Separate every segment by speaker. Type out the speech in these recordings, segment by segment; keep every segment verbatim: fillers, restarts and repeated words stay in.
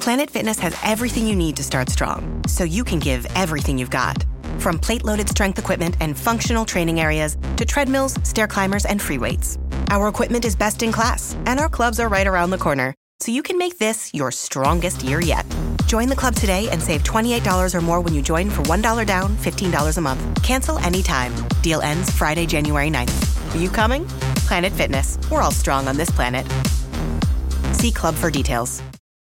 Speaker 1: Planet Fitness has everything you need to start strong, so you can give everything you've got. From plate-loaded strength equipment and functional training areas to treadmills, stair climbers, and free weights. Our equipment is best in class, and our clubs are right around the corner, so you can make this your strongest year yet. Join the club today and save twenty-eight dollars or more when you join for one dollar down, fifteen dollars a month. Cancel anytime. Deal ends Friday, January ninth. Are you coming? Planet Fitness. We're all strong on this planet. See club for details.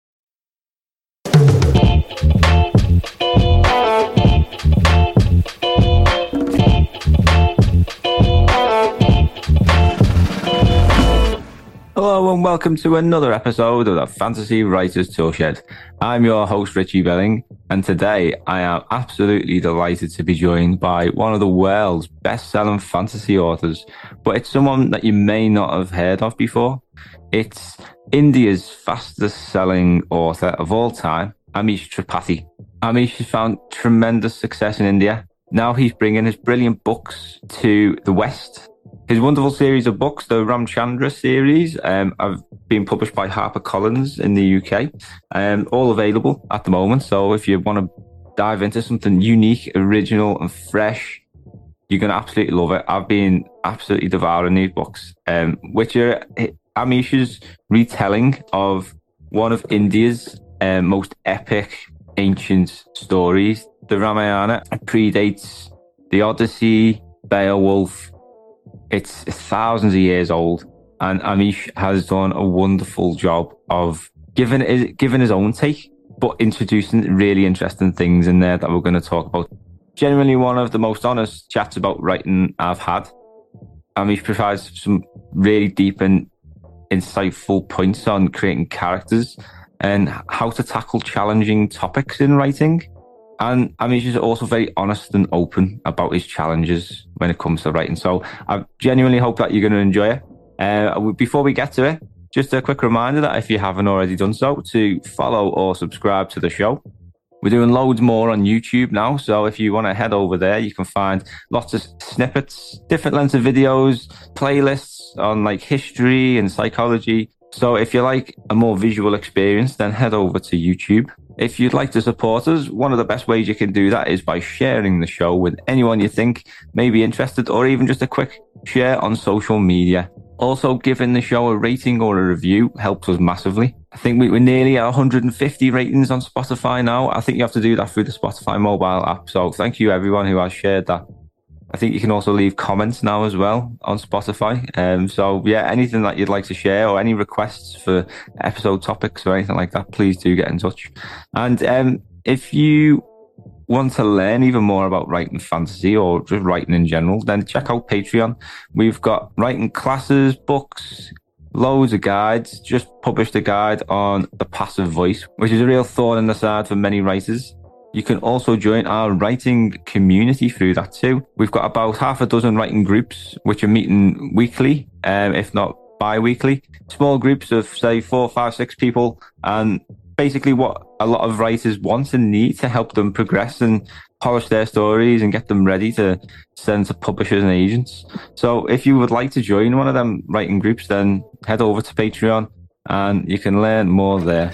Speaker 2: Hello and welcome to another episode of the Fantasy Writers Toolshed. I'm your host Richie Belling, and today I am absolutely delighted to be joined by one of the world's best-selling fantasy authors, but it's someone that you may not have heard of before. It's India's fastest-selling author of all time, Amish Tripathi. Amish has found tremendous success in India. Now he's bringing his brilliant books to the West. His wonderful series of books, the Ramchandra series, um, have been published by HarperCollins in the U K, um, all available at the moment. So if you want to dive into something unique, original and fresh, you're going to absolutely love it. I've been absolutely devouring these books, um, which are Amish's retelling of one of India's um, most epic ancient stories. The Ramayana predates the Odyssey, Beowulf. It's thousands of years old, and Amish has done a wonderful job of giving his, giving his own take, but introducing really interesting things in there that we're going to talk about. Generally, one of the most honest chats about writing I've had. Amish provides some really deep and insightful points on creating characters and how to tackle challenging topics in writing. And Amish is also very honest and open about his challenges when it comes to writing. So I genuinely hope that you're going to enjoy it. Uh, before we get to it, just a quick reminder that if you haven't already done so, to follow or subscribe to the show. We're doing loads more on YouTube now. So if you want to head over there, you can find lots of snippets, different lengths of videos, playlists on like history and psychology. So if you like a more visual experience, then head over to YouTube. If you'd like to support us, one of the best ways you can do that is by sharing the show with anyone you think may be interested, or even just a quick share on social media. Also, giving the show a rating or a review helps us massively. I think we, we're nearly at one hundred fifty ratings on Spotify now. I think you have to do that through the Spotify mobile app. So thank you everyone who has shared that. I think you can also leave comments now as well on Spotify. Um, so yeah, anything that you'd like to share or any requests for episode topics or anything like that, please do get in touch. And um, if you want to learn even more about writing fantasy or just writing in general, then check out Patreon. We've got writing classes, books, loads of guides. Just published a guide on the passive voice, which is a real thorn in the side for many writers. You can also join our writing community through that too. We've got about half a dozen writing groups, which are meeting weekly, um, if not bi-weekly. Small groups of, say, four, five, six people. And basically what a lot of writers want and need to help them progress and polish their stories and get them ready to send to publishers and agents. So if you would like to join one of them writing groups, then head over to Patreon and you can learn more there.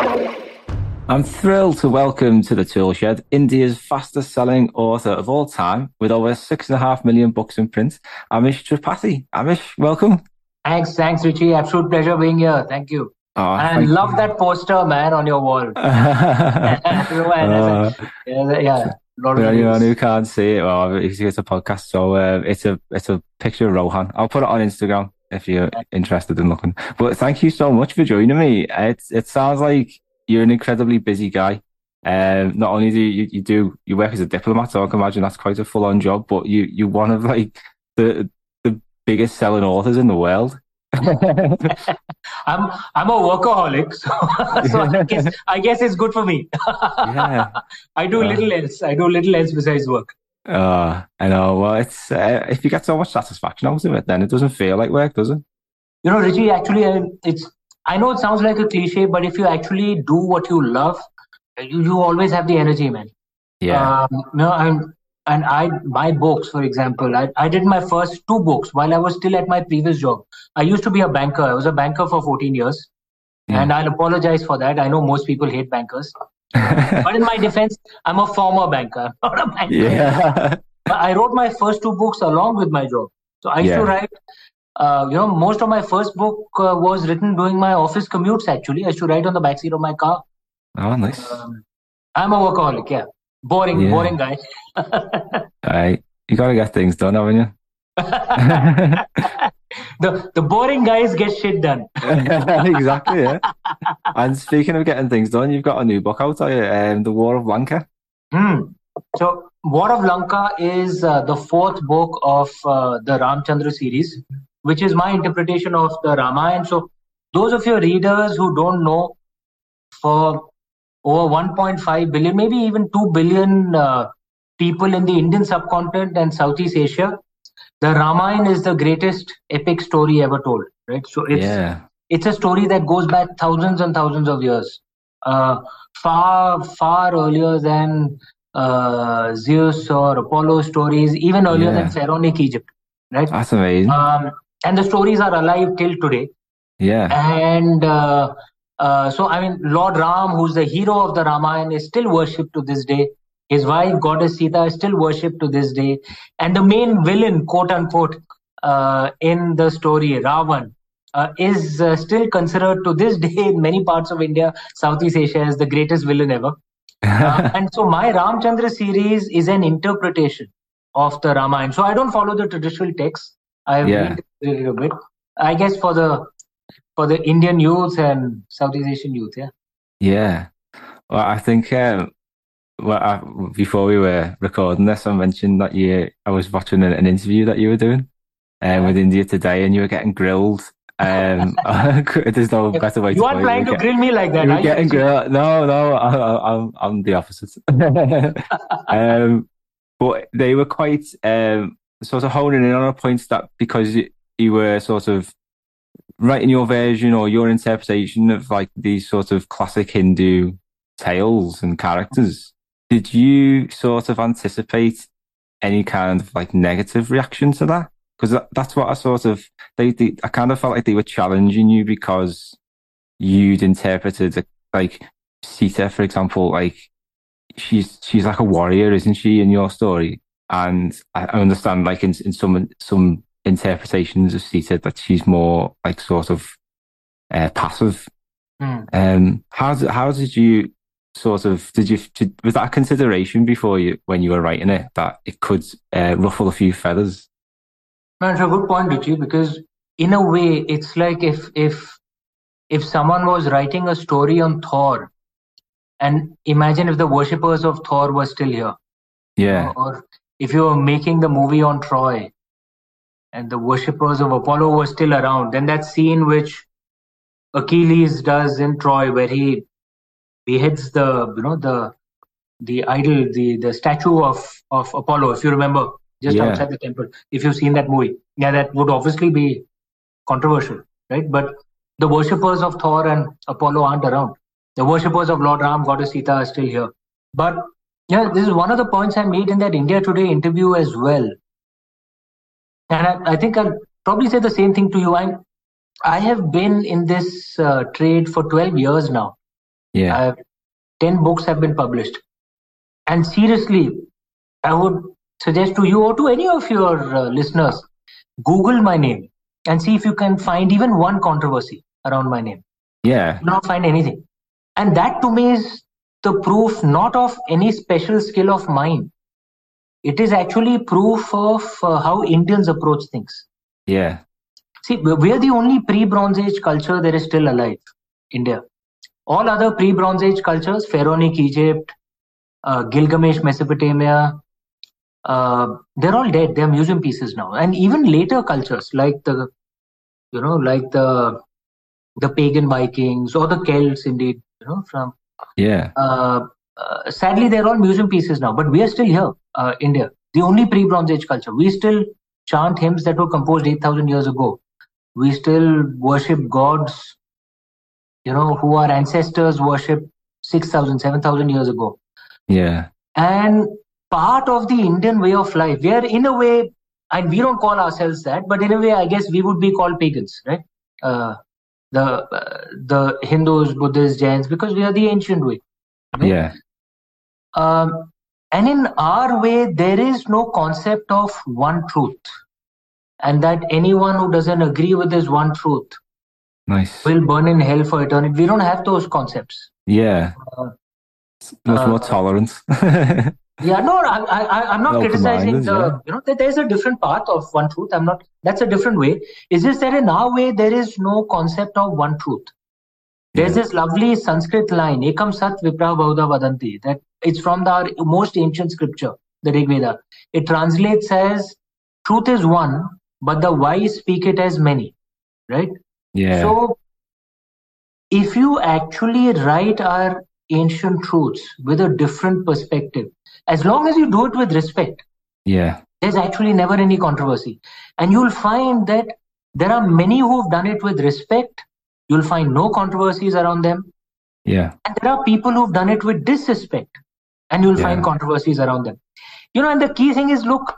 Speaker 2: I'm thrilled to welcome to the Toolshed India's fastest selling author of all time with over six and a half million books in print, Amish Tripathi. Amish, welcome.
Speaker 3: Thanks, thanks, Richie. Absolute pleasure being here. Thank you.
Speaker 2: Oh,
Speaker 3: and I love you. That poster, man, on your wall. uh, yeah, yeah.
Speaker 2: For anyone who can't see it, well, it's a podcast, so uh, it's a it's a picture of Rohan. I'll put it on Instagram if you're interested in looking. But thank you so much for joining me. It it sounds like you're an incredibly busy guy. Um, not only do you, you do you work as a diplomat, so I can imagine that's quite a full-on job, but you you're one of like the the biggest selling authors in the world.
Speaker 3: I'm I'm a workaholic, so, so I guess I guess it's good for me.
Speaker 2: Yeah,
Speaker 3: I do uh, little else. I do little else besides work.
Speaker 2: Uh, I know. Well, it's uh, if you get so much satisfaction out of it, then it doesn't feel like work, does it?
Speaker 3: You know, Richie. Actually, it's. I know it sounds like a cliche, but if you actually do what you love, you, you always have the energy, man.
Speaker 2: Yeah.
Speaker 3: Um, no, and and I my books, for example, I, I did my first two books while I was still at my previous job. I used to be a banker. I was a banker for fourteen years. Yeah. And I'll apologize for that. I know most people hate bankers. But in my defense, I'm a former banker, not a banker.
Speaker 2: Yeah.
Speaker 3: I wrote my first two books along with my job. So I used yeah. to write, uh, you know, most of my first book uh, was written during my office commutes, actually. I used to write on the backseat of my car.
Speaker 2: Oh, nice. Um,
Speaker 3: I'm a workaholic, yeah. Boring, yeah. boring guy.
Speaker 2: Right. You got to get things done, haven't you?
Speaker 3: the the boring guys get shit done.
Speaker 2: Exactly, yeah. And speaking of getting things done, you've got a new book out, um, The War of Lanka.
Speaker 3: Hmm. So, War of Lanka is uh, the fourth book of uh, the Ramchandra series, which is my interpretation of the Ramayana. So, those of your readers who don't know, for over one point five billion, maybe even two billion uh, people in the Indian subcontinent and Southeast Asia, the Ramayana is the greatest epic story ever told, right? So it's
Speaker 2: yeah.
Speaker 3: it's a story that goes back thousands and thousands of years, uh, far far earlier than uh, Zeus or Apollo stories, even earlier yeah. than Pharaonic Egypt, right?
Speaker 2: That's amazing.
Speaker 3: Um, and the stories are alive till today.
Speaker 2: Yeah.
Speaker 3: And uh, uh, so I mean, Lord Ram, who's the hero of the Ramayana, is still worshipped to this day. His wife, Goddess Sita, is still worshipped to this day. And the main villain, quote unquote, uh, in the story, Ravan, uh, is uh, still considered to this day in many parts of India, Southeast Asia, as the greatest villain ever. uh, and so my Ramchandra series is an interpretation of the Ramayana. So I don't follow the traditional text. I've
Speaker 2: yeah.
Speaker 3: read it a bit. I guess for the for the Indian youth and Southeast Asian youth, yeah.
Speaker 2: Yeah. Well, I think... Um... Well, I, before we were recording this, I mentioned that you. I was watching an, an interview that you were doing um, with India Today, and you were getting grilled. Um, there's no better way.
Speaker 3: You
Speaker 2: to
Speaker 3: aren't trying to
Speaker 2: get,
Speaker 3: grill me like that.
Speaker 2: You were getting grilled. No, no, I, I'm I'm the opposite. um, but they were quite um, sort of honing in on a point that because you, you were sort of writing your version or your interpretation of like these sort of classic Hindu tales and characters. Did you sort of anticipate any kind of like negative reaction to that? Because that, that's what I sort of they, they I kind of felt like they were challenging you because you'd interpreted like Sita, for example, like she's she's like a warrior, isn't she, in your story? And I, I understand like in in some some interpretations of Sita that she's more like sort of uh, passive.
Speaker 3: Mm.
Speaker 2: Um, how how did you sort of did you did, was that a consideration before you when you were writing it that it could uh, ruffle a few feathers?
Speaker 3: That's a good point, Richie, because in a way it's like if if if someone was writing a story on Thor, and imagine if the worshippers of Thor were still here,
Speaker 2: yeah,
Speaker 3: or if you were making the movie on Troy and the worshippers of Apollo were still around, then that scene which Achilles does in Troy where he beheads the you know the the idol the the statue of of Apollo, if you remember, just yeah. outside the temple. If you've seen that movie, yeah, that would obviously be controversial, right? But the worshippers of Thor and Apollo aren't around. The worshippers of Lord Ram, Goddess Sita are still here. But yeah, this is one of the points I made in that India Today interview as well. And I, I think I'll probably say the same thing to you. I'm I have been in this uh, trade for twelve years now.
Speaker 2: Yeah.
Speaker 3: I've, ten books have been published. And seriously, I would suggest to you or to any of your uh, listeners, Google my name and see if you can find even one controversy around my name.
Speaker 2: Yeah.
Speaker 3: You not find anything. And that to me is the proof not of any special skill of mine. It is actually proof of uh, how Indians approach things.
Speaker 2: Yeah.
Speaker 3: See, we're the only pre-Bronze Age culture that is still alive, India. All other pre-Bronze Age cultures, Pharaonic Egypt, uh, Gilgamesh, Mesopotamia, uh, they're all dead. They're museum pieces now. And even later cultures like the, you know, like the the pagan Vikings or the Celts, indeed, you know, from.
Speaker 2: Yeah.
Speaker 3: Uh, uh, sadly, they're all museum pieces now. But we are still here, uh, India, the only pre-Bronze Age culture. We still chant hymns that were composed eight thousand years ago. We still worship gods, you know, who our ancestors worshipped six thousand, seven thousand years ago.
Speaker 2: Yeah.
Speaker 3: And part of the Indian way of life, we are in a way, and we don't call ourselves that, but in a way, I guess we would be called pagans, right? Uh, the uh, the Hindus, Buddhists, Jains, because we are the ancient way. Right?
Speaker 2: Yeah.
Speaker 3: Um, and in our way, there is no concept of one truth, and that anyone who doesn't agree with this one truth
Speaker 2: Nice.
Speaker 3: will burn in hell for eternity. We don't have those concepts.
Speaker 2: Yeah.
Speaker 3: Uh,
Speaker 2: Much
Speaker 3: uh,
Speaker 2: more tolerance.
Speaker 3: Yeah, no, I, I, I'm not criticizing
Speaker 2: Open-minded,
Speaker 3: the,
Speaker 2: yeah.
Speaker 3: you know, that there's a different path of one truth. I'm not, that's a different way. It's just that in our way, there is no concept of one truth. There's
Speaker 2: Yeah.
Speaker 3: this lovely Sanskrit line, Ekam Sat Vipra Bahuda Vadanti, that it's from the most ancient scripture, the Rig Veda. It translates as, truth is one, but the wise speak it as many, right?
Speaker 2: Yeah.
Speaker 3: So, if you actually write our ancient truths with a different perspective, as long as you do it with respect,
Speaker 2: Yeah.
Speaker 3: there's actually never any controversy. And you'll find that there are many who've done it with respect. You'll find no controversies around them.
Speaker 2: Yeah.
Speaker 3: And there are people who've done it with disrespect, and you'll
Speaker 2: Yeah.
Speaker 3: find controversies around them. You know, and the key thing is, look,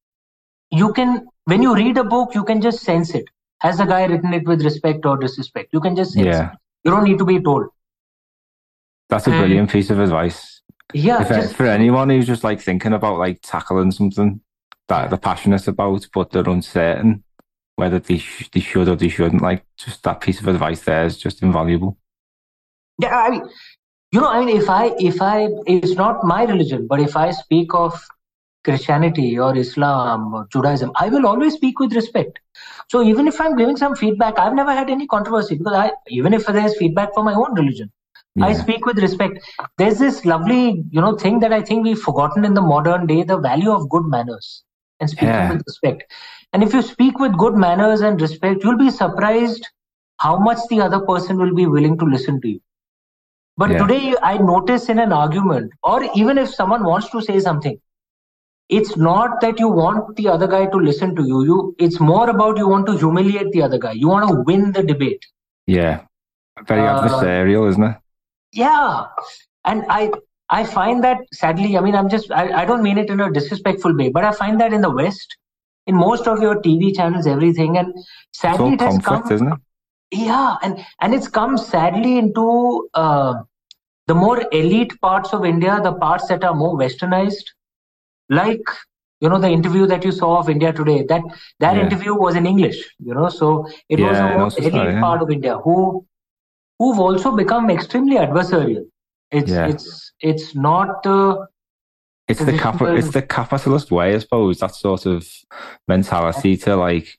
Speaker 3: you can, when you read a book, you can just sense it. Has the guy written it with respect or disrespect? You can just sense
Speaker 2: Yeah.
Speaker 3: it. You don't need to be told.
Speaker 2: That's a
Speaker 3: And-
Speaker 2: brilliant piece of advice.
Speaker 3: Yeah,
Speaker 2: If,
Speaker 3: just,
Speaker 2: for anyone who's just like thinking about like tackling something that they're passionate about, but they're uncertain whether they, sh- they should or they shouldn't, like just that piece of advice there is just invaluable.
Speaker 3: yeah, I mean, you know, I mean, if I, if I, it's not my religion, but if I speak of Christianity or Islam or Judaism, I will always speak with respect. So even if I'm giving some feedback, I've never had any controversy, because I, even if there's feedback for my own religion, I
Speaker 2: Yeah.
Speaker 3: speak with respect. There's this lovely, you know, thing that I think we've forgotten in the modern day, the value of good manners and speaking
Speaker 2: Yeah.
Speaker 3: with respect. And if you speak with good manners and respect, you'll be surprised how much the other person will be willing to listen to you. But
Speaker 2: Yeah.
Speaker 3: today I notice in an argument, or even if someone wants to say something, it's not that you want the other guy to listen to you. You, it's more about you want to humiliate the other guy. You want to win the debate.
Speaker 2: Yeah. Very
Speaker 3: Uh,
Speaker 2: adversarial, isn't it?
Speaker 3: Yeah. And I I find that, sadly, I mean, I'm just, I, I don't mean it in a disrespectful way, but I find that in the West, in most of your T V channels, everything, and
Speaker 2: It's
Speaker 3: sadly
Speaker 2: all
Speaker 3: it has
Speaker 2: conflict,
Speaker 3: come,
Speaker 2: isn't it?
Speaker 3: yeah, and, and it's come sadly into uh, the more elite parts of India, the parts that are more westernized, like, you know, the interview that you saw of India Today, that, that
Speaker 2: Yeah.
Speaker 3: interview was in English, you know, so it was
Speaker 2: Yeah,
Speaker 3: a
Speaker 2: I
Speaker 3: more
Speaker 2: noticed that,
Speaker 3: elite
Speaker 2: yeah.
Speaker 3: part of India who, who've also become extremely adversarial. It's
Speaker 2: Yeah.
Speaker 3: it's it's not uh,
Speaker 2: It's the cap-
Speaker 3: traditional-
Speaker 2: it's the capitalist way, I suppose. That sort of mentality to like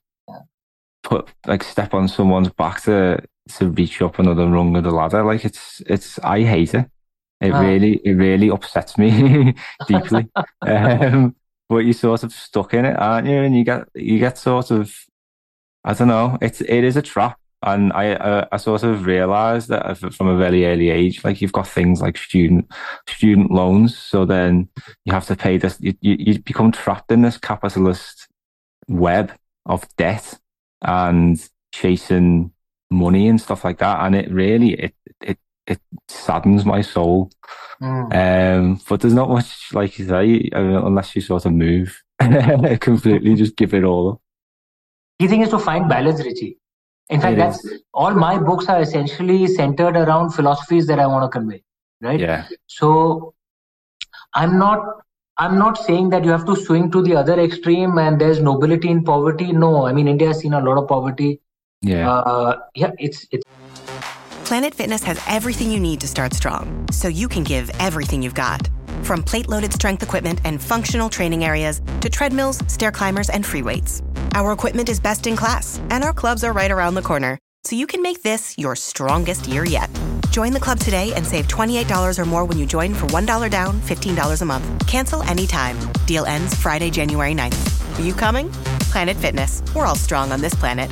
Speaker 2: put like step on someone's back to to reach up another rung of the ladder. Like it's it's I hate it. It
Speaker 3: Ah.
Speaker 2: really it really upsets me deeply. Um, but you're sort of stuck in it, aren't you? And you get you get sort of I don't know. It's it is a trap. And I, uh, I sort of realised that from a very early age, like you've got things like student student loans, so then you have to pay this. You, you, you become trapped in this capitalist web of debt and chasing money and stuff like that. And it really it it it saddens my soul.
Speaker 3: Mm.
Speaker 2: Um, but there's not much, like you say, uh, unless you sort of move completely, just give it all up.
Speaker 3: Key thing is to find balance, Richie. In fact,
Speaker 2: It
Speaker 3: that's all my books are essentially centered around philosophies that I want to convey, right?
Speaker 2: Yeah,
Speaker 3: So I'm not I'm not saying that you have to swing to the other extreme and there's nobility in poverty. No, I mean, India has seen a lot of poverty.
Speaker 2: yeah,
Speaker 3: Uh, yeah, it's it's
Speaker 1: Planet Fitness has everything you need to start strong, so you can give everything you've got. From plate-loaded strength equipment and functional training areas to treadmills, stair climbers, and free weights. Our equipment is best in class, and our clubs are right around the corner, so you can make this your strongest year yet. Join the club today and save twenty-eight dollars or more when you join for one dollar down, fifteen dollars a month. Cancel anytime. Deal ends Friday, January ninth. Are you coming? Planet Fitness. We're all strong on this planet.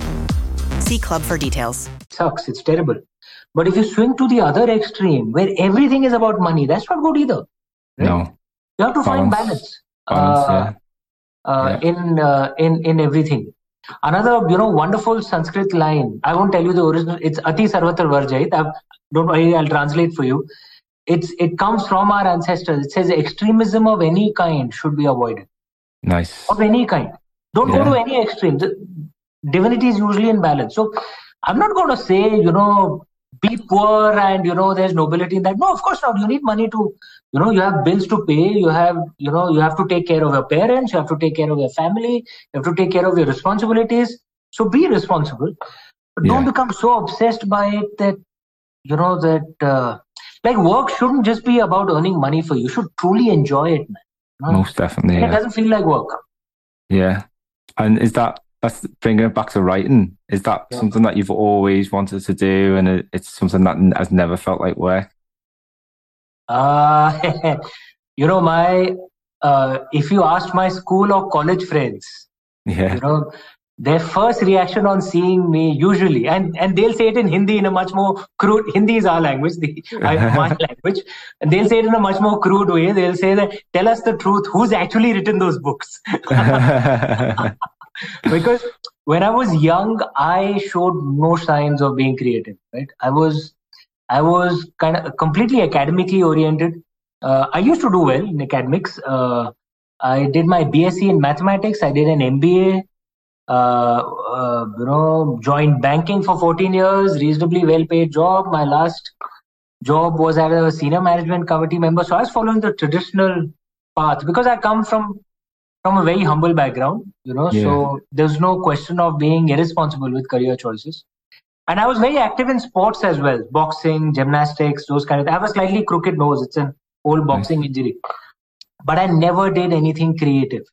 Speaker 1: See club for details.
Speaker 3: sucks. It's terrible. But if you swing to the other extreme where everything is about money, that's not good either. Right?
Speaker 2: no,
Speaker 3: You have to find
Speaker 2: Balance.
Speaker 3: balance,
Speaker 2: balance,
Speaker 3: uh, uh, in uh, in in everything. Another, you know, wonderful Sanskrit line. I won't tell you the original. It's Ati Sarvatra Varjayit. I don't worry, I'll translate for you. It's it comes from our ancestors. It says extremism of any kind should be avoided.
Speaker 2: yeah. Nice.
Speaker 3: Of any kind. Don't go
Speaker 2: Yeah.
Speaker 3: to any extreme. The divinity is usually in balance. So I'm not going to say, you know, be poor and, you know, there's nobility in that. No, of course not. You need money to, you know, you have bills to pay. You have, you know, you have to take care of your parents. You have to take care of your family. You have to take care of your responsibilities. So be responsible. But yeah. don't become so obsessed by it that, you know, that uh, like work shouldn't just be about earning money for you. You should truly enjoy it, man. You know?
Speaker 2: Most definitely.
Speaker 3: And
Speaker 2: yeah.
Speaker 3: It doesn't feel like work.
Speaker 2: Yeah. And is that, that's bringing it back to writing. Is that yeah. something that you've always wanted to do, and it, it's something that has never felt like work?
Speaker 3: Uh, you know, my uh, if you asked my school or college friends,
Speaker 2: yeah,
Speaker 3: you know, their first reaction on seeing me usually, and, and they'll say it in Hindi in a much more crude. Hindi is our language, the, my language, and they'll say it in a much more crude way. They'll say that, tell us the truth, who's actually written those books? Because when I was young, I showed no signs of being creative. Right? I was, I was kind of completely academically oriented. Uh, I used to do well in academics. Uh, I did my B S c in mathematics. I did an M B A. Uh, uh, you know, joined banking for fourteen years. Reasonably well-paid job. My last job was as a senior management committee member. So I was following the traditional path because I come from. From a very humble background, you know, yeah. so there's no question of being irresponsible with career choices. And I was very active in sports as well, boxing, gymnastics, those kind of things. I have a slightly crooked nose. It's an old boxing nice. injury. But I never did anything creative.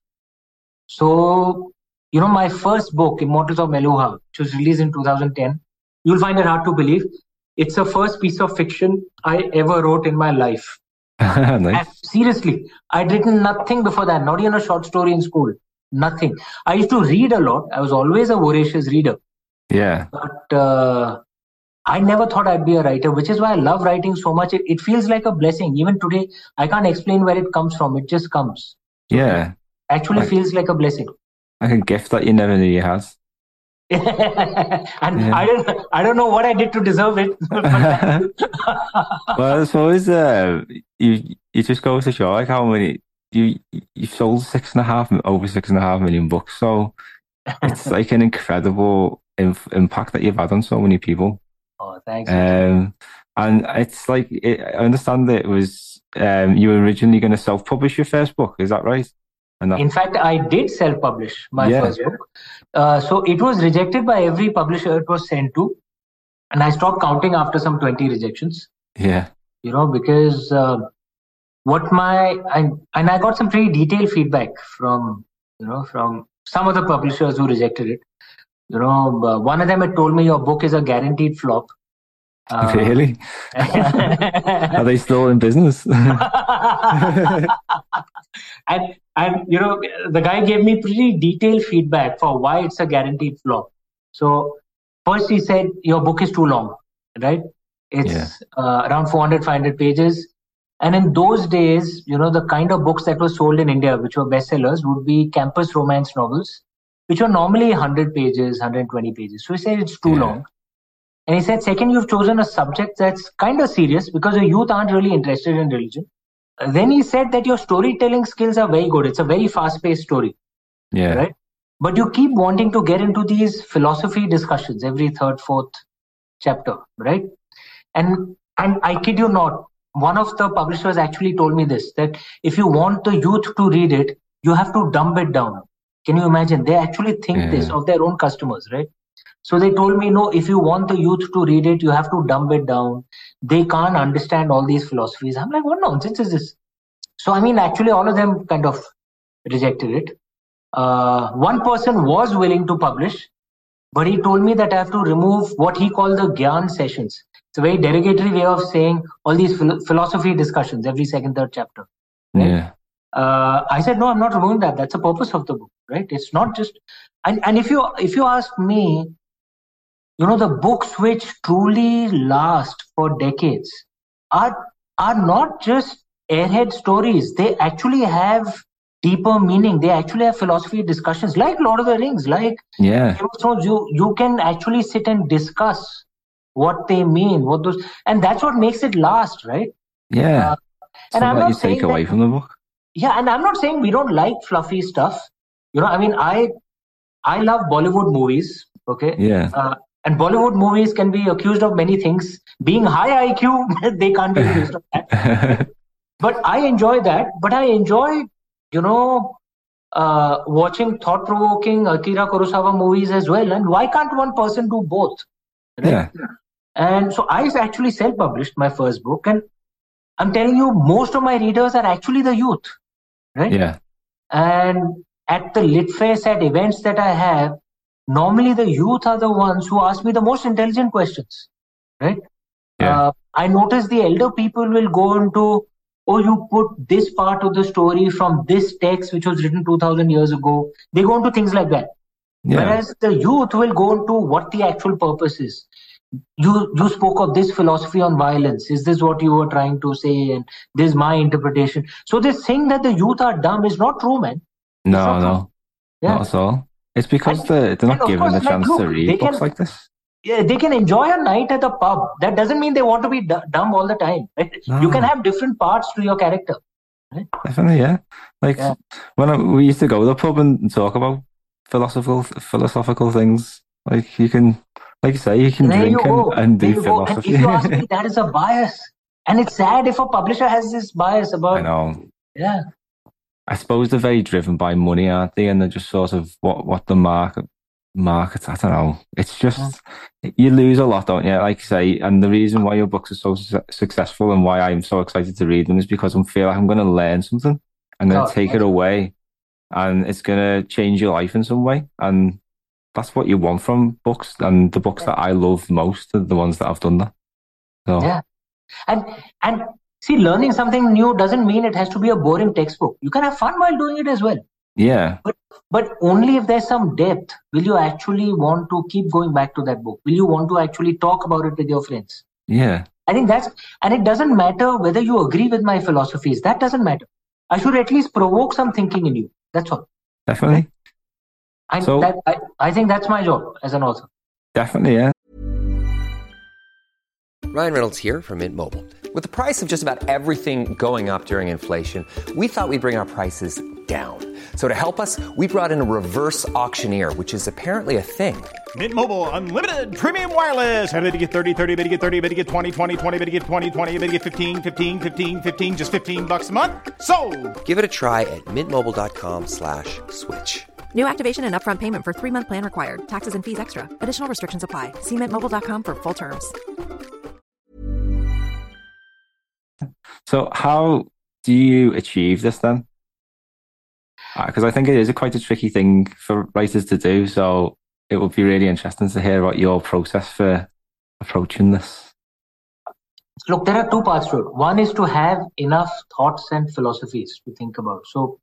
Speaker 3: So, you know, my first book, Immortals of Meluha, which was released in two thousand ten, you'll find it hard to believe. It's the first piece of fiction I ever wrote in my life.
Speaker 2: Nice.
Speaker 3: Seriously, I'd written nothing before that, not even a short story in school. Nothing. I used to read a lot. I was always a voracious reader.
Speaker 2: Yeah.
Speaker 3: But uh, I never thought I'd be a writer, which is why I love writing so much. It, it feels like a blessing. Even today, I can't explain where it comes from. It just comes.
Speaker 2: So yeah.
Speaker 3: It actually like, feels like a blessing.
Speaker 2: Like a gift that you never knew you had.
Speaker 3: and yeah. I don't, I don't know what I did to deserve it.
Speaker 2: Well, I suppose uh, you you just go to show like how many you you've sold six and a half over six and a half million books. So it's like an incredible inf- impact that you've had on so many people.
Speaker 3: Oh, thanks.
Speaker 2: Um, and it's like it, I understand that it was um, you were originally going to self-publish your first book. Is that right? That...
Speaker 3: In fact, I did self-publish my
Speaker 2: yeah.
Speaker 3: first book. Uh, so it was rejected by every publisher it was sent to. And I stopped counting after some twenty rejections.
Speaker 2: Yeah.
Speaker 3: You know, because uh, what my... And, and I got some pretty detailed feedback from, you know, from some of the publishers who rejected it. You know, uh, one of them had told me your book is a guaranteed flop.
Speaker 2: Uh, really? Are they still in business?
Speaker 3: and and you know, the guy gave me pretty detailed feedback for why it's a guaranteed flop. So first he said your book is too long, right? It's yeah. uh, around four hundred, five hundred pages. And in those days, you know, the kind of books that were sold in India, which were bestsellers, would be campus romance novels, which were normally one hundred pages, one hundred twenty pages. So he said it's too yeah. long. And he said, second, you've chosen a subject that's kind of serious because the youth aren't really interested in religion. Then he said that your storytelling skills are very good. It's a very fast-paced story.
Speaker 2: Yeah.
Speaker 3: Right? But you keep wanting to get into these philosophy discussions every third, fourth chapter, right? And and I kid you not, one of the publishers actually told me this, that if you want the youth to read it, you have to dumb it down. Can you imagine? They actually think yeah. this of their own customers, right? So they told me, no, if you want the youth to read it, you have to dumb it down. They can't understand all these philosophies. I'm like, what nonsense is this? So, I mean, actually, all of them kind of rejected it. Uh, one person was willing to publish, but he told me that I have to remove what he called the Gyan sessions. It's a very derogatory way of saying all these phil- philosophy discussions every second, third chapter. Right?
Speaker 2: Yeah.
Speaker 3: Uh, I said, no, I'm not removing that. That's the purpose of the book, right? It's not just... And, and if you if you ask me, you know, the books which truly last for decades are are not just airhead stories. They actually have deeper meaning. They actually have philosophy discussions, like Lord of the Rings, like
Speaker 2: yeah.
Speaker 3: Game of Thrones. You you can actually sit and discuss what they mean, what those, and that's what makes it last, right?
Speaker 2: Yeah.
Speaker 3: Uh, and I'm
Speaker 2: that
Speaker 3: not
Speaker 2: you
Speaker 3: saying
Speaker 2: take away
Speaker 3: that,
Speaker 2: from the book.
Speaker 3: Yeah, and I'm not saying we don't like fluffy stuff. You know, I mean, I I love Bollywood movies. Okay.
Speaker 2: Yeah.
Speaker 3: Uh, And Bollywood movies can be accused of many things. Being high I Q, they can't be accused of that. But I enjoy that. But I enjoy, you know, uh, watching thought-provoking Akira Kurosawa movies as well. And why can't one person do both? Right?
Speaker 2: Yeah.
Speaker 3: And so I actually self-published my first book. And I'm telling you, most of my readers are actually the youth. Right?
Speaker 2: Yeah.
Speaker 3: And at the Lit Fest, at events that I have, normally the youth are the ones who ask me the most intelligent questions, right?
Speaker 2: Yeah.
Speaker 3: Uh, I notice the elder people will go into, oh, you put this part of the story from this text, which was written two thousand years ago. They go into things like that.
Speaker 2: Yeah.
Speaker 3: Whereas the youth will go into what the actual purpose is. You you spoke of this philosophy on violence. Is this what you were trying to say? And this is my interpretation. So this thing that the youth are dumb is not true, man.
Speaker 2: No,
Speaker 3: not
Speaker 2: no,
Speaker 3: true. Yeah.
Speaker 2: not at all. It's because
Speaker 3: And-
Speaker 2: they're, they're not
Speaker 3: and of
Speaker 2: given
Speaker 3: course,
Speaker 2: the
Speaker 3: like,
Speaker 2: chance
Speaker 3: look,
Speaker 2: to
Speaker 3: they
Speaker 2: read books
Speaker 3: can-
Speaker 2: like this.
Speaker 3: Yeah, they can enjoy a night at a pub. That doesn't mean they want to be d- dumb all the time. Right?
Speaker 2: No.
Speaker 3: You can have different parts to your character.
Speaker 2: Definitely, yeah. Like
Speaker 3: Yeah.
Speaker 2: when I, we used to go to the pub and talk about philosophical philosophical things. Like you can, like you say, you can
Speaker 3: There
Speaker 2: drink
Speaker 3: you go.
Speaker 2: and, and
Speaker 3: There
Speaker 2: do
Speaker 3: you go. And
Speaker 2: philosophy.
Speaker 3: if you ask me, that is a bias. And it's sad if a publisher has this bias
Speaker 2: I
Speaker 3: about.
Speaker 2: know.
Speaker 3: Yeah.
Speaker 2: I suppose they're very driven by money, aren't they? And they're just sort of what what the market market. I don't know. It's just you lose a lot, don't you? Like you say, and the reason why your books are so su- successful and why I'm so excited to read them is because I feel like I'm going to learn something. I'm going
Speaker 3: Oh,
Speaker 2: to take it away, and it's going to change your life in some way. And that's what you want from books. And the books that I love most are the ones that I've done that. So
Speaker 3: Yeah. And and see, learning something new doesn't mean it has to be a boring textbook. You can have fun while doing it as well.
Speaker 2: yeah,
Speaker 3: But only if there's some depth will you actually want to keep going back to that book. Will you want to actually talk about it with your friends?
Speaker 2: yeah,
Speaker 3: I think that's, and it doesn't matter whether you agree with my philosophies. That doesn't matter. I should at least provoke some thinking in you. That's all.
Speaker 2: definitely,
Speaker 3: And
Speaker 2: So-
Speaker 3: that, I, I think that's my job as an author.
Speaker 2: definitely, yeah.
Speaker 4: Ryan Reynolds here from Mint Mobile. With the price of just about everything going up during inflation, we thought we'd bring our prices down. So to help us, we brought in a reverse auctioneer, which is apparently a thing.
Speaker 5: Mint Mobile Unlimited Premium Wireless. How to get thirty, thirty, how to get thirty, how to get twenty, twenty, twenty, how to get twenty, twenty, how to get fifteen, fifteen, fifteen, fifteen, just fifteen bucks a month? Sold!
Speaker 4: Give it a try at mintmobile.com slash switch.
Speaker 6: New activation and upfront payment for three-month plan required. Taxes and fees extra. Additional restrictions apply. See mint mobile dot com for full terms.
Speaker 2: So how do you achieve this then? Because I think it is a quite a tricky thing for writers to do. So it would be really interesting to hear about your process for approaching this.
Speaker 3: Look, there are two parts to it. One is to have enough thoughts and philosophies to think about. So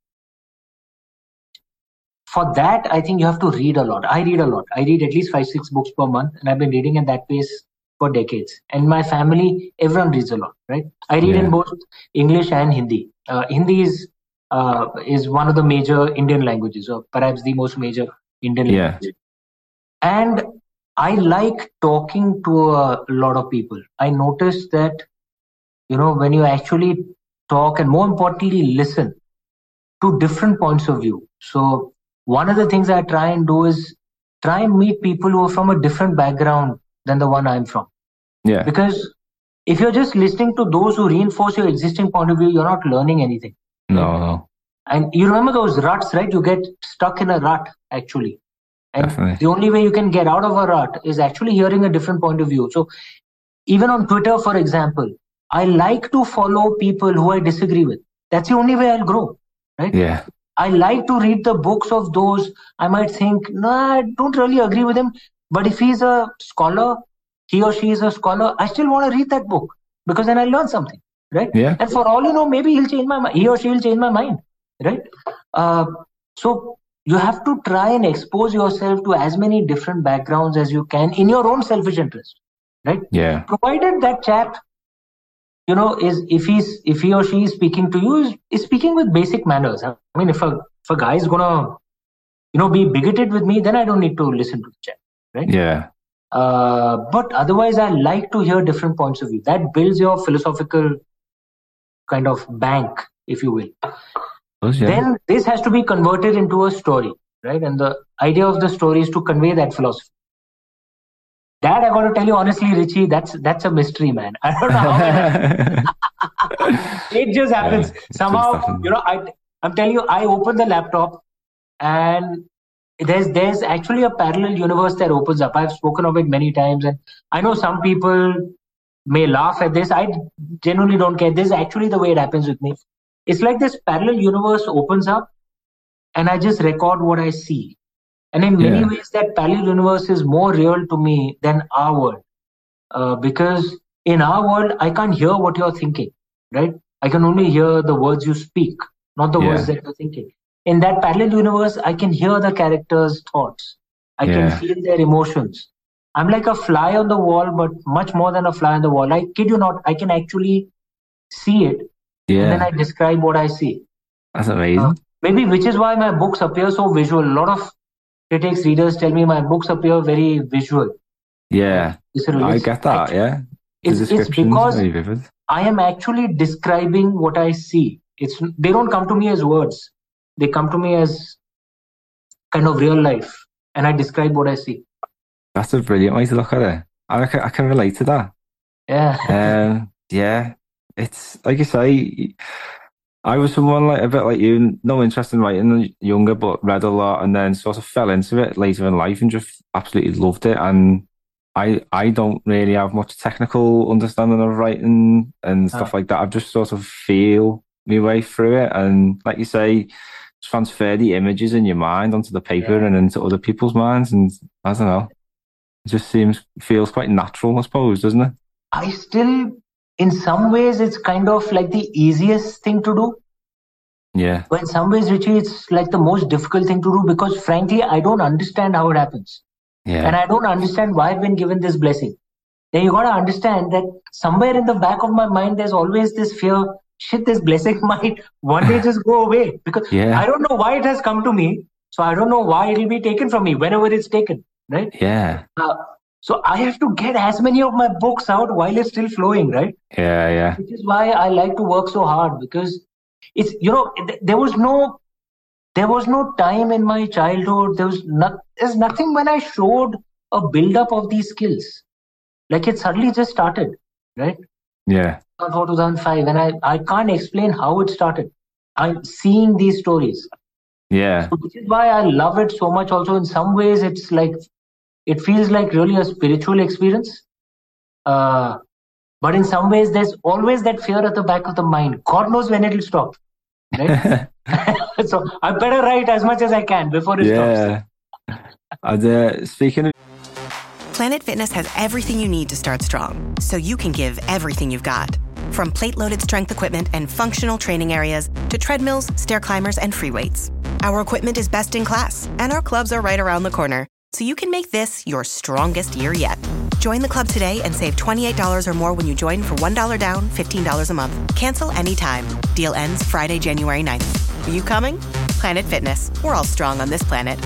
Speaker 3: for that, I think you have to read a lot. I read a lot. I read at least five, six books per month, and I've been reading at that pace for decades. And my family, everyone reads a lot, right? I read
Speaker 2: Yeah.
Speaker 3: in both English and Hindi. Uh, Hindi is uh, is one of the major Indian languages, or perhaps the most major Indian
Speaker 2: Yeah.
Speaker 3: language. And I like talking to a lot of people. I noticed that, you know, when you actually talk and more importantly, listen to different points of view. So one of the things I try and do is try and meet people who are from a different background than the one I'm from.
Speaker 2: Yeah.
Speaker 3: Because if you're just listening to those who reinforce your existing point of view, you're not learning anything.
Speaker 2: No, no.
Speaker 3: And you remember those ruts, right? You get stuck in a rut, actually. And
Speaker 2: Definitely.
Speaker 3: the only way you can get out of a rut is actually hearing a different point of view. So even on Twitter, for example, I like to follow people who I disagree with. That's the only way I'll grow, right?
Speaker 2: Yeah.
Speaker 3: I like to read the books of those I might think, no, I don't really agree with him. But if he's a scholar, he or she is a scholar, I still want to read that book because then I learn something, right?
Speaker 2: Yeah.
Speaker 3: And for all you know, maybe he'll change my mind. He or she will change my mind, right? Uh, so you have to try and expose yourself to as many different backgrounds as you can in your own selfish interest, right?
Speaker 2: Yeah.
Speaker 3: Provided that chap, you know, is if he's if he or she is speaking to you, is, is speaking with basic manners. I mean, if a if a guy is gonna, you know, be bigoted with me, then I don't need to listen to the chap, right?
Speaker 2: Yeah.
Speaker 3: Uh, but otherwise, I like to hear different points of view. That builds your philosophical kind of bank, if you will.
Speaker 2: Does, yeah.
Speaker 3: Then this has to be converted into a story, right? And the idea of the story is to convey that philosophy. That I got to tell you honestly, Richie, that's that's a mystery, man. I don't know how it happens. It just happens.
Speaker 2: Yeah,
Speaker 3: Somehow,
Speaker 2: just
Speaker 3: you know, I, I'm telling you, I open the laptop and there's there's actually a parallel universe that opens up. I've spoken of it many times, and I know some people may laugh at this. I genuinely don't care. This is actually the way it happens with me. It's like this parallel universe opens up and I just record what I see. And in many
Speaker 2: Yeah.
Speaker 3: ways, that parallel universe is more real to me than our world. Uh, because in our world, I can't hear what you're thinking, right? I can only hear the words you speak, not the
Speaker 2: Yeah.
Speaker 3: words that you're thinking. In that parallel universe, I can hear the characters' thoughts. I
Speaker 2: Yeah.
Speaker 3: can feel their emotions. I'm like a fly on the wall, but much more than a fly on the wall. I kid you not, I can actually see it. And then
Speaker 2: Yeah.
Speaker 3: I describe what I see.
Speaker 2: That's amazing.
Speaker 3: Uh, maybe which is why my books appear so visual. A lot of critics, readers tell me my books appear very visual.
Speaker 2: Yeah.
Speaker 3: Visceral.
Speaker 2: I
Speaker 3: It's
Speaker 2: get that,
Speaker 3: actu-
Speaker 2: yeah. The
Speaker 3: It's, it's
Speaker 2: description's
Speaker 3: because
Speaker 2: very vivid.
Speaker 3: I am actually describing what I see. It's they don't come to me as words. They come to me as kind of real life, and I describe what I see.
Speaker 2: That's a brilliant way to look at it. I can, I can relate to that.
Speaker 3: Yeah.
Speaker 2: Um, yeah, it's like you say. I was someone like a bit like you, no interest in writing, younger, but read a lot, and then sort of fell into it later in life and just absolutely loved it. And I, I don't really have much technical understanding of writing and stuff
Speaker 3: Ah.
Speaker 2: like that. I just sort of feel my way through it, and like you say, transfer the images in your mind onto the paper
Speaker 3: Yeah.
Speaker 2: and into other people's minds. And I don't know, it just seems feels quite natural, I suppose, doesn't it?
Speaker 3: I still, in some ways, it's kind of like the easiest thing to do.
Speaker 2: Yeah,
Speaker 3: But in some ways, Richie, it's like the most difficult thing to do because, frankly, I don't understand how it happens.
Speaker 2: yeah,
Speaker 3: And I don't understand why I've been given this blessing. Then you got to understand that somewhere in the back of my mind, there's always this fear, shit, this blessing might one day just go away. Because
Speaker 2: Yeah.
Speaker 3: I don't know why it has come to me. So I don't know why it'll be taken from me whenever it's taken. Right?
Speaker 2: yeah,
Speaker 3: Uh, so I have to get as many of my books out while it's still flowing, right?
Speaker 2: yeah, yeah,
Speaker 3: Which is why I like to work so hard because it's, you know, th- there was no, there was no time in my childhood. There was not, there's nothing when I showed a build-up of these skills. Like it suddenly just started, right?
Speaker 2: yeah,
Speaker 3: two thousand four, two thousand five, and I, I can't explain how it started. I'm seeing these stories,
Speaker 2: yeah,
Speaker 3: which is why I love it so much. Also, in some ways, it's like, it feels like really a spiritual experience. Uh, but in some ways, there's always that fear at the back of the mind. God knows when it'll stop. Right? So I better write as much as I can before it stops.
Speaker 2: yeah. And uh, speaking of,
Speaker 1: Planet Fitness has everything you need to start strong, so you can give everything you've got. From plate-loaded strength equipment and functional training areas to treadmills, stair climbers, and free weights. Our equipment is best in class, and our clubs are right around the corner, so you can make this your strongest year yet. Join the club today and save twenty-eight dollars or more when you join for one dollar down, fifteen dollars a month. Cancel anytime. Deal ends Friday, January ninth. Are you coming? Planet Fitness. We're all strong on this planet.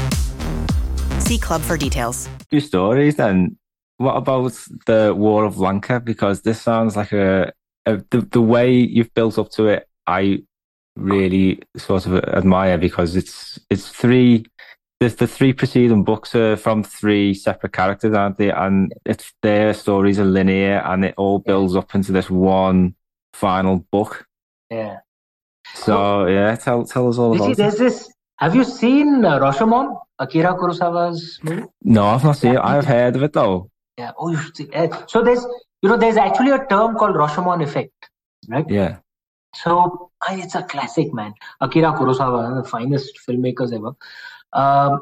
Speaker 1: See club for details.
Speaker 2: few stories, then what about the War of Lanka? Because this sounds like a, a the, the way you've built up to it, I really sort of admire because it's it's three. The, the three preceding books are from three separate characters, aren't they? And it's their stories are linear, and it all builds up into this one final book.
Speaker 3: Yeah.
Speaker 2: So yeah, tell tell us all
Speaker 3: You see,
Speaker 2: about it.
Speaker 3: there's this. Have you seen uh, Rashomon, Akira Kurosawa's movie?
Speaker 2: No, I've not seen it. I've heard of it though.
Speaker 3: Yeah. Oh, you should see. Uh, so there's, you know, there's actually a term called Rashomon effect, right?
Speaker 2: Yeah,
Speaker 3: So I, it's a classic, man. Akira Kurosawa, one of the finest filmmakers ever. Um,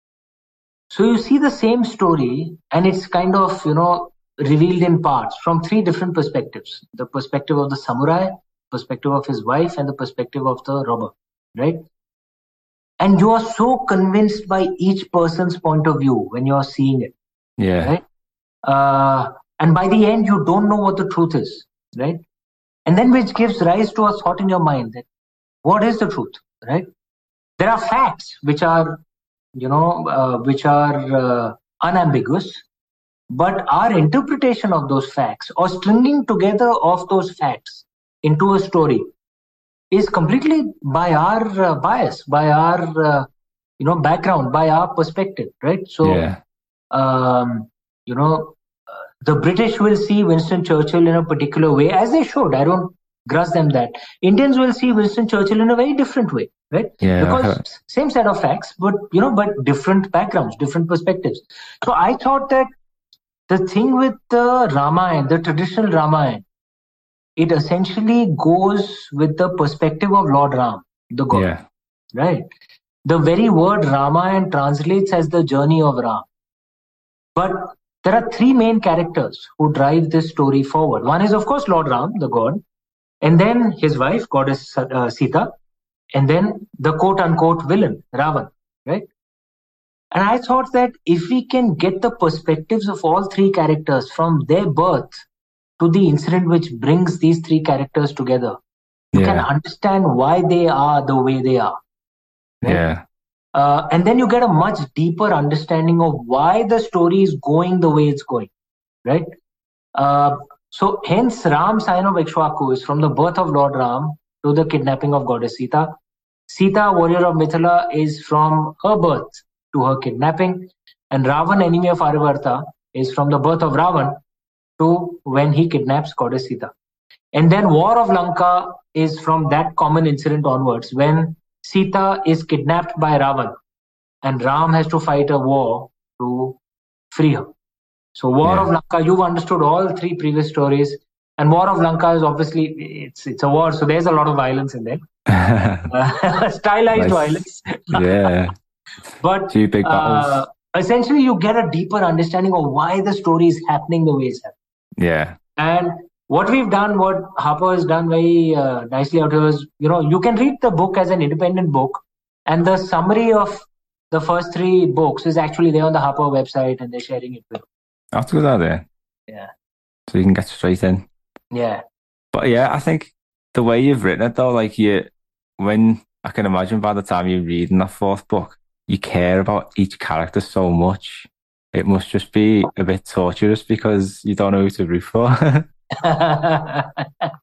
Speaker 3: so you see the same story, and it's kind of, you know, revealed in parts from three different perspectives: the perspective of the samurai, perspective of his wife, and the perspective of the robber, right? And you are so convinced by each person's point of view when you are seeing it,
Speaker 2: yeah,
Speaker 3: right? Uh, and by the end, you don't know what the truth is, right? And then which gives rise to a thought in your mind that what is the truth, right? There are facts which are, you know, uh, which are uh, unambiguous, but our interpretation of those facts or stringing together of those facts into a story is completely by our uh, bias, by our, uh, you know, background, by our perspective, right? So,
Speaker 2: yeah,
Speaker 3: um, you know, uh, the British will see Winston Churchill in a particular way, as they should. I don't grudge them that. Indians will see Winston Churchill in a very different way, right?
Speaker 2: Yeah.
Speaker 3: Because same set of facts, but, you know, but different backgrounds, different perspectives. So I thought that the thing with the Ramayana, the traditional Ramayana, it essentially goes with the perspective of Lord Ram, the God,
Speaker 2: yeah.
Speaker 3: right? The very word Ramayana translates as the journey of Ram. But there are three main characters who drive this story forward. One is, of course, Lord Ram, the God, and then his wife, goddess uh, Sita, and then the quote-unquote villain, Ravan, right? And I thought that if we can get the perspectives of all three characters from their birth to the incident which brings these three characters together, you
Speaker 2: yeah.
Speaker 3: can understand why they are the way they are. Right?
Speaker 2: Yeah.
Speaker 3: Uh, and then you get a much deeper understanding of why the story is going the way it's going, right? Uh, so hence Ram, sign of Ikshvaku, is from the birth of Lord Ram to the kidnapping of goddess Sita. Sita, warrior of Mithila, is from her birth to her kidnapping. And Ravan, enemy of Aryavarta, is from the birth of Ravan to when he kidnaps goddess Sita. And then War of Lanka is from that common incident onwards, when Sita is kidnapped by Ravan and Ram has to fight a war to free her. So War
Speaker 2: yeah.
Speaker 3: of Lanka, you've understood all three previous stories. And War of Lanka is obviously, it's it's a war, so there's a lot of violence in there. uh, stylized
Speaker 2: nice.
Speaker 3: violence.
Speaker 2: yeah.
Speaker 3: But
Speaker 2: Two big battles.
Speaker 3: Uh, essentially, you get a deeper understanding of why the story is happening the way it's happening.
Speaker 2: Yeah.
Speaker 3: And what we've done, what Harper has done very uh, nicely out here is, you know, you can read the book as an independent book, and the summary of the first three books is actually there on the Harper website, and they're sharing it with you.
Speaker 2: That's a good idea.
Speaker 3: Yeah.
Speaker 2: So you can get straight in.
Speaker 3: Yeah.
Speaker 2: But yeah, I think the way you've written it though, like you, when I can imagine by the time you're reading that fourth book, you care about each character so much. It must just be a bit torturous because you don't know who to root for.
Speaker 3: but,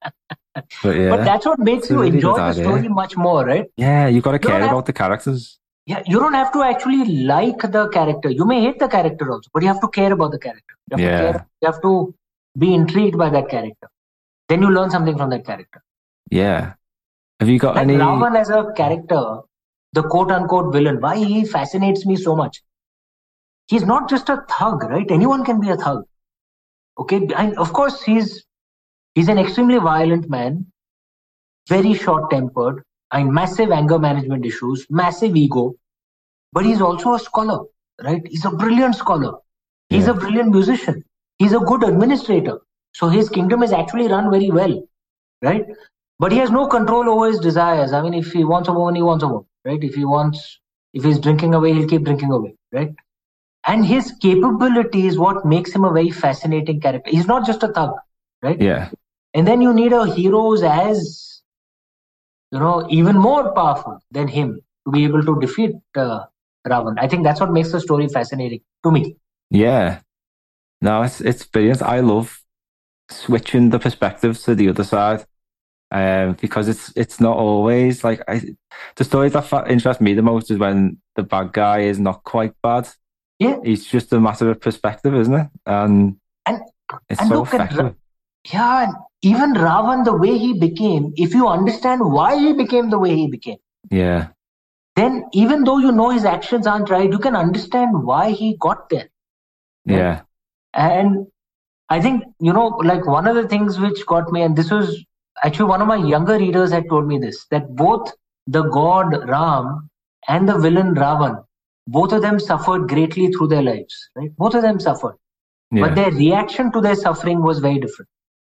Speaker 2: yeah,
Speaker 3: but that's what makes you
Speaker 2: really
Speaker 3: enjoy the story
Speaker 2: idea.
Speaker 3: much more, right?
Speaker 2: Yeah, you got to care
Speaker 3: have,
Speaker 2: about the characters.
Speaker 3: Yeah, you don't have to actually like the character. You may hate the character also, but you have to care about the character. You have,
Speaker 2: yeah.
Speaker 3: to, care, you have to be intrigued by that character. Then you learn something from that character.
Speaker 2: Yeah. Have you got
Speaker 3: like
Speaker 2: any...
Speaker 3: Ravan as a character, the quote-unquote villain, why he fascinates me so much? He's not just a thug, right? Anyone can be a thug. Okay, and of course he's he's an extremely violent man, very short-tempered, and massive anger management issues, massive ego, but he's also a scholar, right? He's a brilliant scholar. He's yeah. a brilliant musician. He's a good administrator. So his kingdom is actually run very well, right? But he has no control over his desires. I mean, if he wants a woman, he wants a woman, right? If he wants, if he's drinking away, he'll keep drinking away, right? And his capability is what makes him a very fascinating character. He's not just a thug, right?
Speaker 2: Yeah.
Speaker 3: And then you need a hero who's as, you know, even more powerful than him to be able to defeat uh, Ravan. I think that's what makes the story fascinating to me.
Speaker 2: Yeah. No, it's it's brilliant. I love switching the perspectives to the other side, um, because it's it's not always like I. The story that fa- interests me the most is when the bad guy is not quite bad.
Speaker 3: Yeah,
Speaker 2: it's just a matter of perspective, isn't it? And
Speaker 3: and
Speaker 2: it's
Speaker 3: and
Speaker 2: so
Speaker 3: look
Speaker 2: effective.
Speaker 3: At, yeah, and even Ravan, the way he became, if you understand why he became the way he became,
Speaker 2: yeah,
Speaker 3: then even though you know his actions aren't right, you can understand why he got there.
Speaker 2: Right? Yeah.
Speaker 3: And I think, you know, like one of the things which got me, and this was actually one of my younger readers had told me this, that both the god Ram and the villain Ravan, both of them suffered greatly through their lives, right? Both of them suffered. Yeah. But their reaction to their suffering was very different.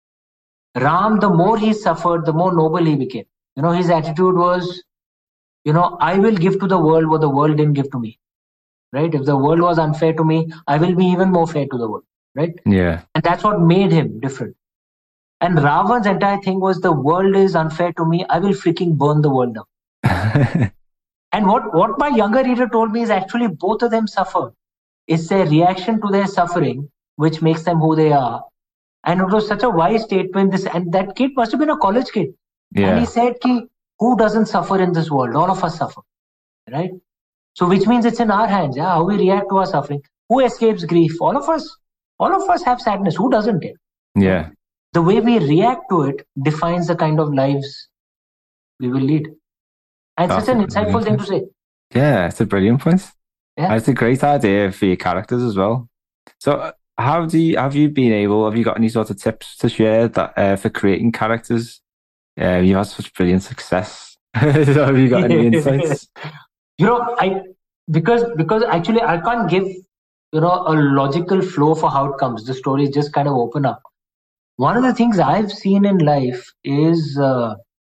Speaker 3: Ram, the more he suffered, the more noble he became. You know, his attitude was, you know, I will give to the world what the world didn't give to me. Right? If the world was unfair to me, I will be even more fair to the world. Right?
Speaker 2: Yeah.
Speaker 3: And that's what made him different. And Ravan's entire thing was, the world is unfair to me, I will freaking burn the world down. And what, what my younger reader told me is actually both of them suffered. It's their reaction to their suffering which makes them who they are. And it was such a wise statement. This and that kid must have been a college kid.
Speaker 2: Yeah.
Speaker 3: And he said, Ki, who doesn't suffer in this world? All of us suffer. Right? So which means it's in our hands, yeah, how we react to our suffering. Who escapes grief? All of us. All of us have sadness. Who doesn't it?
Speaker 2: Yeah.
Speaker 3: The way we react to it defines the kind of lives we will lead. And
Speaker 2: That's
Speaker 3: such an
Speaker 2: a
Speaker 3: insightful
Speaker 2: brilliant
Speaker 3: thing to say.
Speaker 2: Yeah, it's a brilliant point.
Speaker 3: Yeah.
Speaker 2: It's a great idea for your characters as well. So, how do you have you been able? Have you got any sort of tips to share that uh, for creating characters? Uh, you've had such brilliant success. So have you got any insights?
Speaker 3: You know, I because because actually I can't give you know a logical flow for how it comes. The stories just kind of open up. One of the things I've seen in life is uh,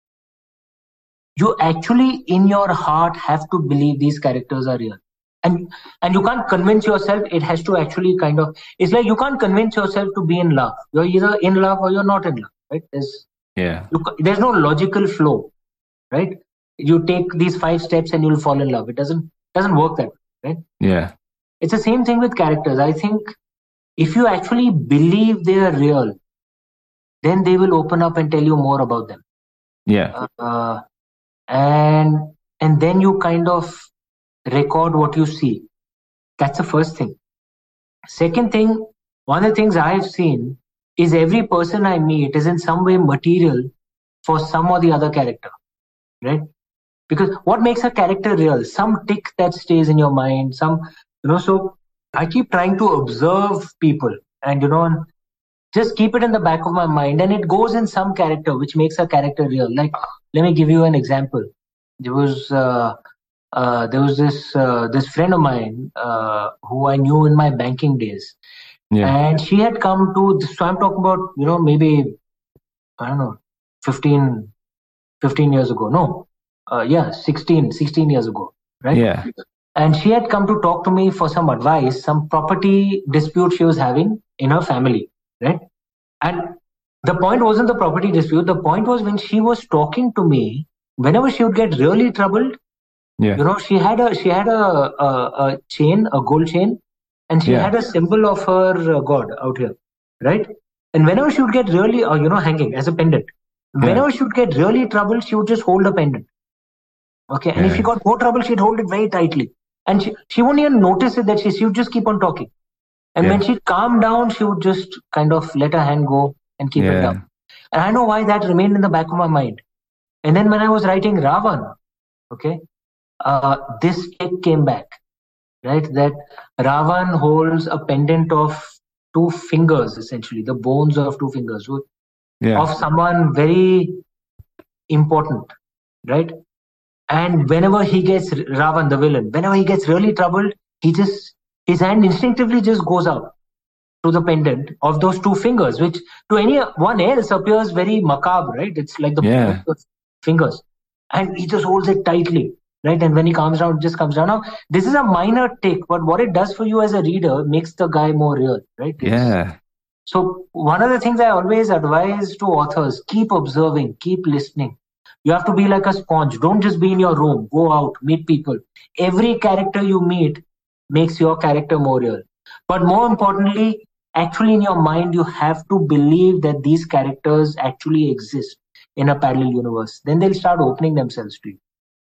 Speaker 3: you actually in your heart have to believe these characters are real. And and you can't convince yourself. It has to actually kind of. It's like you can't convince yourself to be in love. You're either in love or you're not in love. Right? There's
Speaker 2: Yeah.
Speaker 3: you, there's no logical flow. Right? You take these five steps and you'll fall in love. It doesn't doesn't work that way. Right?
Speaker 2: Yeah.
Speaker 3: It's the same thing with characters. I think if you actually believe they are real, then they will open up and tell you more about them.
Speaker 2: Yeah.
Speaker 3: Uh, and and then you kind of record what you see. That's the first thing. Second thing, one of the things I've seen is every person I meet is in some way material for some or the other character, right? Because what makes a character real? Some tick that stays in your mind, some, you know, so I keep trying to observe people and, you know, just keep it in the back of my mind, and it goes in some character which makes a character real. Like, let me give you an example. There was uh, uh, there was this uh, this friend of mine uh, who I knew in my banking days,
Speaker 2: Yeah.
Speaker 3: and she had come to. So I'm talking about you know maybe I don't know fifteen, fifteen years ago. No, uh, yeah, sixteen, sixteen years ago, right?
Speaker 2: Yeah.
Speaker 3: And she had come to talk to me for some advice, some property dispute she was having in her family, right? And the point wasn't the property dispute. The point was when she was talking to me, whenever she would get really troubled,
Speaker 2: Yeah.
Speaker 3: you know, she had a she had a a, a chain, a gold chain, and she
Speaker 2: Yeah.
Speaker 3: had a symbol of her uh, god out here, right? And whenever she would get really, uh, you know, hanging as a pendant,
Speaker 2: Yeah.
Speaker 3: whenever she would get really troubled, she would just hold the pendant. Okay, and if
Speaker 2: Yeah.
Speaker 3: she got more trouble, she'd hold it very tightly. And she, she wouldn't even notice it that she, she would just keep on talking. And
Speaker 2: Yeah.
Speaker 3: when she'd calm down, she would just kind of let her hand go and keep it
Speaker 2: Yeah.
Speaker 3: down. And I know why that remained in the back of my mind. And then when I was writing Ravan, okay, uh, this tick came back, right? That Ravan holds a pendant of two fingers, essentially, the bones of two fingers
Speaker 2: Yeah.
Speaker 3: of someone very important, right? And whenever he gets Ravan, the villain, whenever he gets really troubled, he just his hand instinctively just goes out to the pendant of those two fingers, which to anyone else appears very macabre, right? It's like the
Speaker 2: Yeah.
Speaker 3: fingers, and he just holds it tightly, right? And when he calms down, it just comes down. Now, this is a minor tick, but what it does for you as a reader makes the guy more real, right? It's-
Speaker 2: Yeah.
Speaker 3: So one of the things I always advise to authors: keep observing, keep listening. You have to be like a sponge. Don't just be in your room. Go out, meet people. Every character you meet makes your character more real. But more importantly, actually in your mind, you have to believe that these characters actually exist in a parallel universe. Then they'll start opening themselves to you.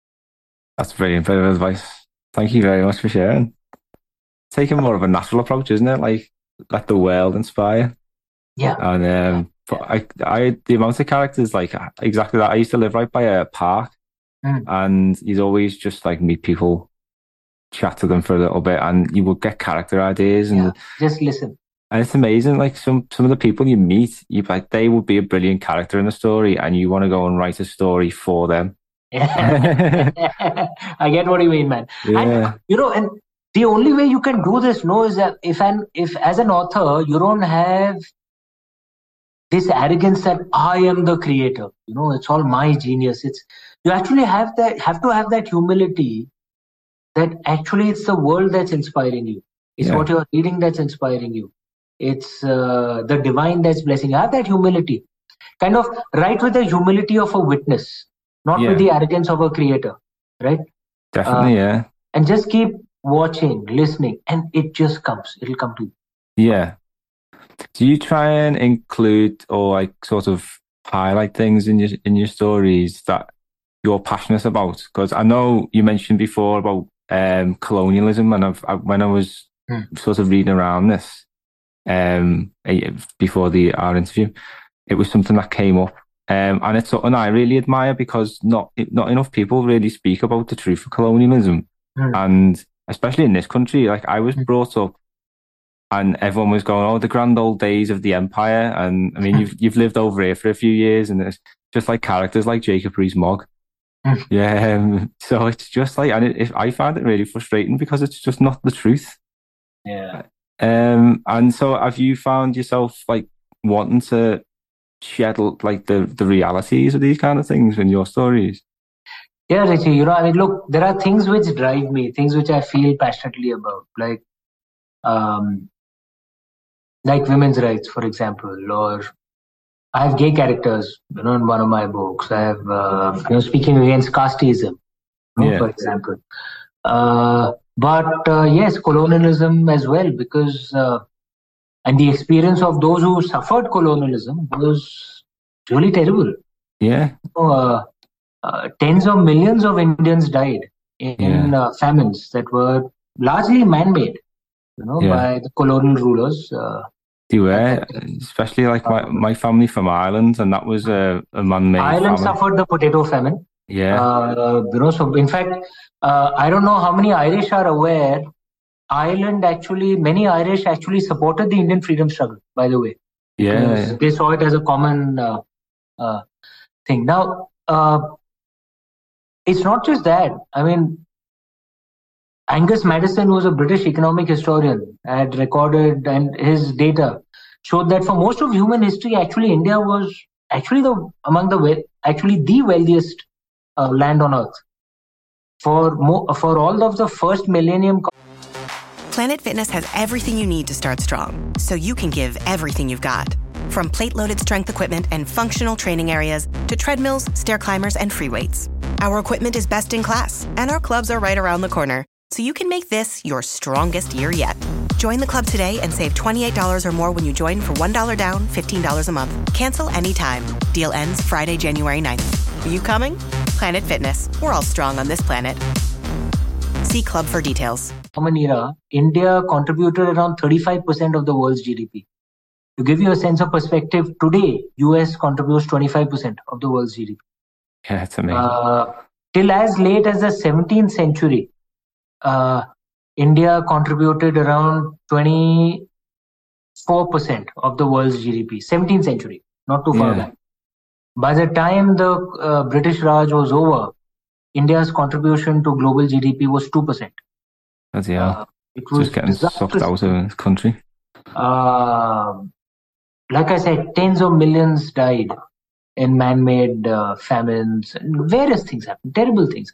Speaker 2: That's brilliant bit of advice. Thank you very much for sharing. Taking more of a natural approach, isn't it? Like, let the world inspire.
Speaker 3: Yeah.
Speaker 2: And um, but I, I, the amount of characters, like exactly that. I used to live right by a park,
Speaker 3: Mm.
Speaker 2: and you'd always just like meet people, chat to them for a little bit, and you would get character ideas, and
Speaker 3: Yeah. Just listen.
Speaker 2: and it's amazing. Like some some of the people you meet, you like they would be a brilliant character in a story, and you want to go and write a story for them.
Speaker 3: Yeah. I get what you mean, man.
Speaker 2: Yeah.
Speaker 3: And you know, and the only way you can do this, no, is that if an if as an author you don't have this arrogance that I am the creator, you know, it's all my genius. It's you actually have that have to have that humility that actually it's the world that's inspiring you. It's
Speaker 2: Yeah.
Speaker 3: what you're reading that's inspiring you. It's uh, the divine that's blessing you. Have that humility. Kind of write with the humility of a witness, not
Speaker 2: Yeah.
Speaker 3: with the arrogance of a creator, right?
Speaker 2: Definitely,
Speaker 3: Uh,
Speaker 2: yeah.
Speaker 3: And just keep watching, listening, and it just comes. It'll come to you.
Speaker 2: Yeah. Do you try and include or like sort of highlight things in your in your stories that you're passionate about? Because I know you mentioned before about um, colonialism, and I've, I, when I was
Speaker 3: Hmm.
Speaker 2: sort of reading around this, um, before the our interview. It was something that came up, um, and it's something I really admire because not not enough people really speak about the truth of colonialism, mm. and especially in this country. Like I was brought up, and everyone was going, "Oh, the grand old days of the empire." And I mean, you've you've lived over here for a few years, and it's just like characters like Jacob Rees-Mogg. yeah, um, so it's just like, and it, it, I find it really frustrating because it's just not the truth.
Speaker 3: Yeah.
Speaker 2: Um, and so have you found yourself like wanting to shed like the the realities of these kind of things in your stories?
Speaker 3: Yeah, Richie, you know, I mean, look, there are things which drive me, things which I feel passionately about, like um like women's rights, for example, or I have gay characters, you know, in one of my books. I have uh, you know, speaking against casteism, you know, yeah. for example. Uh but uh, yes, colonialism as well, because uh, and the experience of those who suffered colonialism was really terrible.
Speaker 2: Yeah.
Speaker 3: Uh, uh, tens of millions of Indians died in yeah. uh, famines that were largely man-made, you know, yeah. by the colonial rulers. Uh,
Speaker 2: they were, especially like my, my family from Ireland, and that was a, a man-made
Speaker 3: Ireland
Speaker 2: famine.
Speaker 3: suffered the potato famine.
Speaker 2: Yeah.
Speaker 3: Uh, you know, so in fact, uh, I don't know how many Irish are aware. Ireland actually, many Irish actually supported the Indian freedom struggle, by the way.
Speaker 2: Yeah.
Speaker 3: They saw it as a common uh, uh, thing. Now, uh, it's not just that. I mean, Angus Maddison, who was a British economic historian, had recorded, and his data showed that for most of human history, actually, India was actually the among the actually the wealthiest uh, land on earth. For mo- for all of the first millennium.
Speaker 1: Planet Fitness has everything you need to start strong, so you can give everything you've got. From plate-loaded strength equipment and functional training areas to treadmills, stair climbers, and free weights. Our equipment is best in class, and our clubs are right around the corner, so you can make this your strongest year yet. Join the club today and save twenty-eight dollars or more when you join for one dollar down, fifteen dollars a month. Cancel anytime. Deal ends Friday, January ninth. Are you coming? Planet Fitness. We're all strong on this planet. See club for details.
Speaker 3: Common era, India contributed around thirty-five percent of the world's G D P. To give you a sense of perspective, today, U S contributes twenty-five percent of the world's G D P.
Speaker 2: Yeah, that's amazing.
Speaker 3: Uh, till as late as the seventeenth century, uh, India contributed around twenty-four percent of the world's G D P. seventeenth century, not too far yeah. back. By the time the uh, British Raj was over, India's contribution to global G D P was two percent.
Speaker 2: That's yeah. Uh, it was just getting sucked out of the country.
Speaker 3: Uh, like I said, tens of millions died in man-made uh, famines. Various things happened. Terrible things.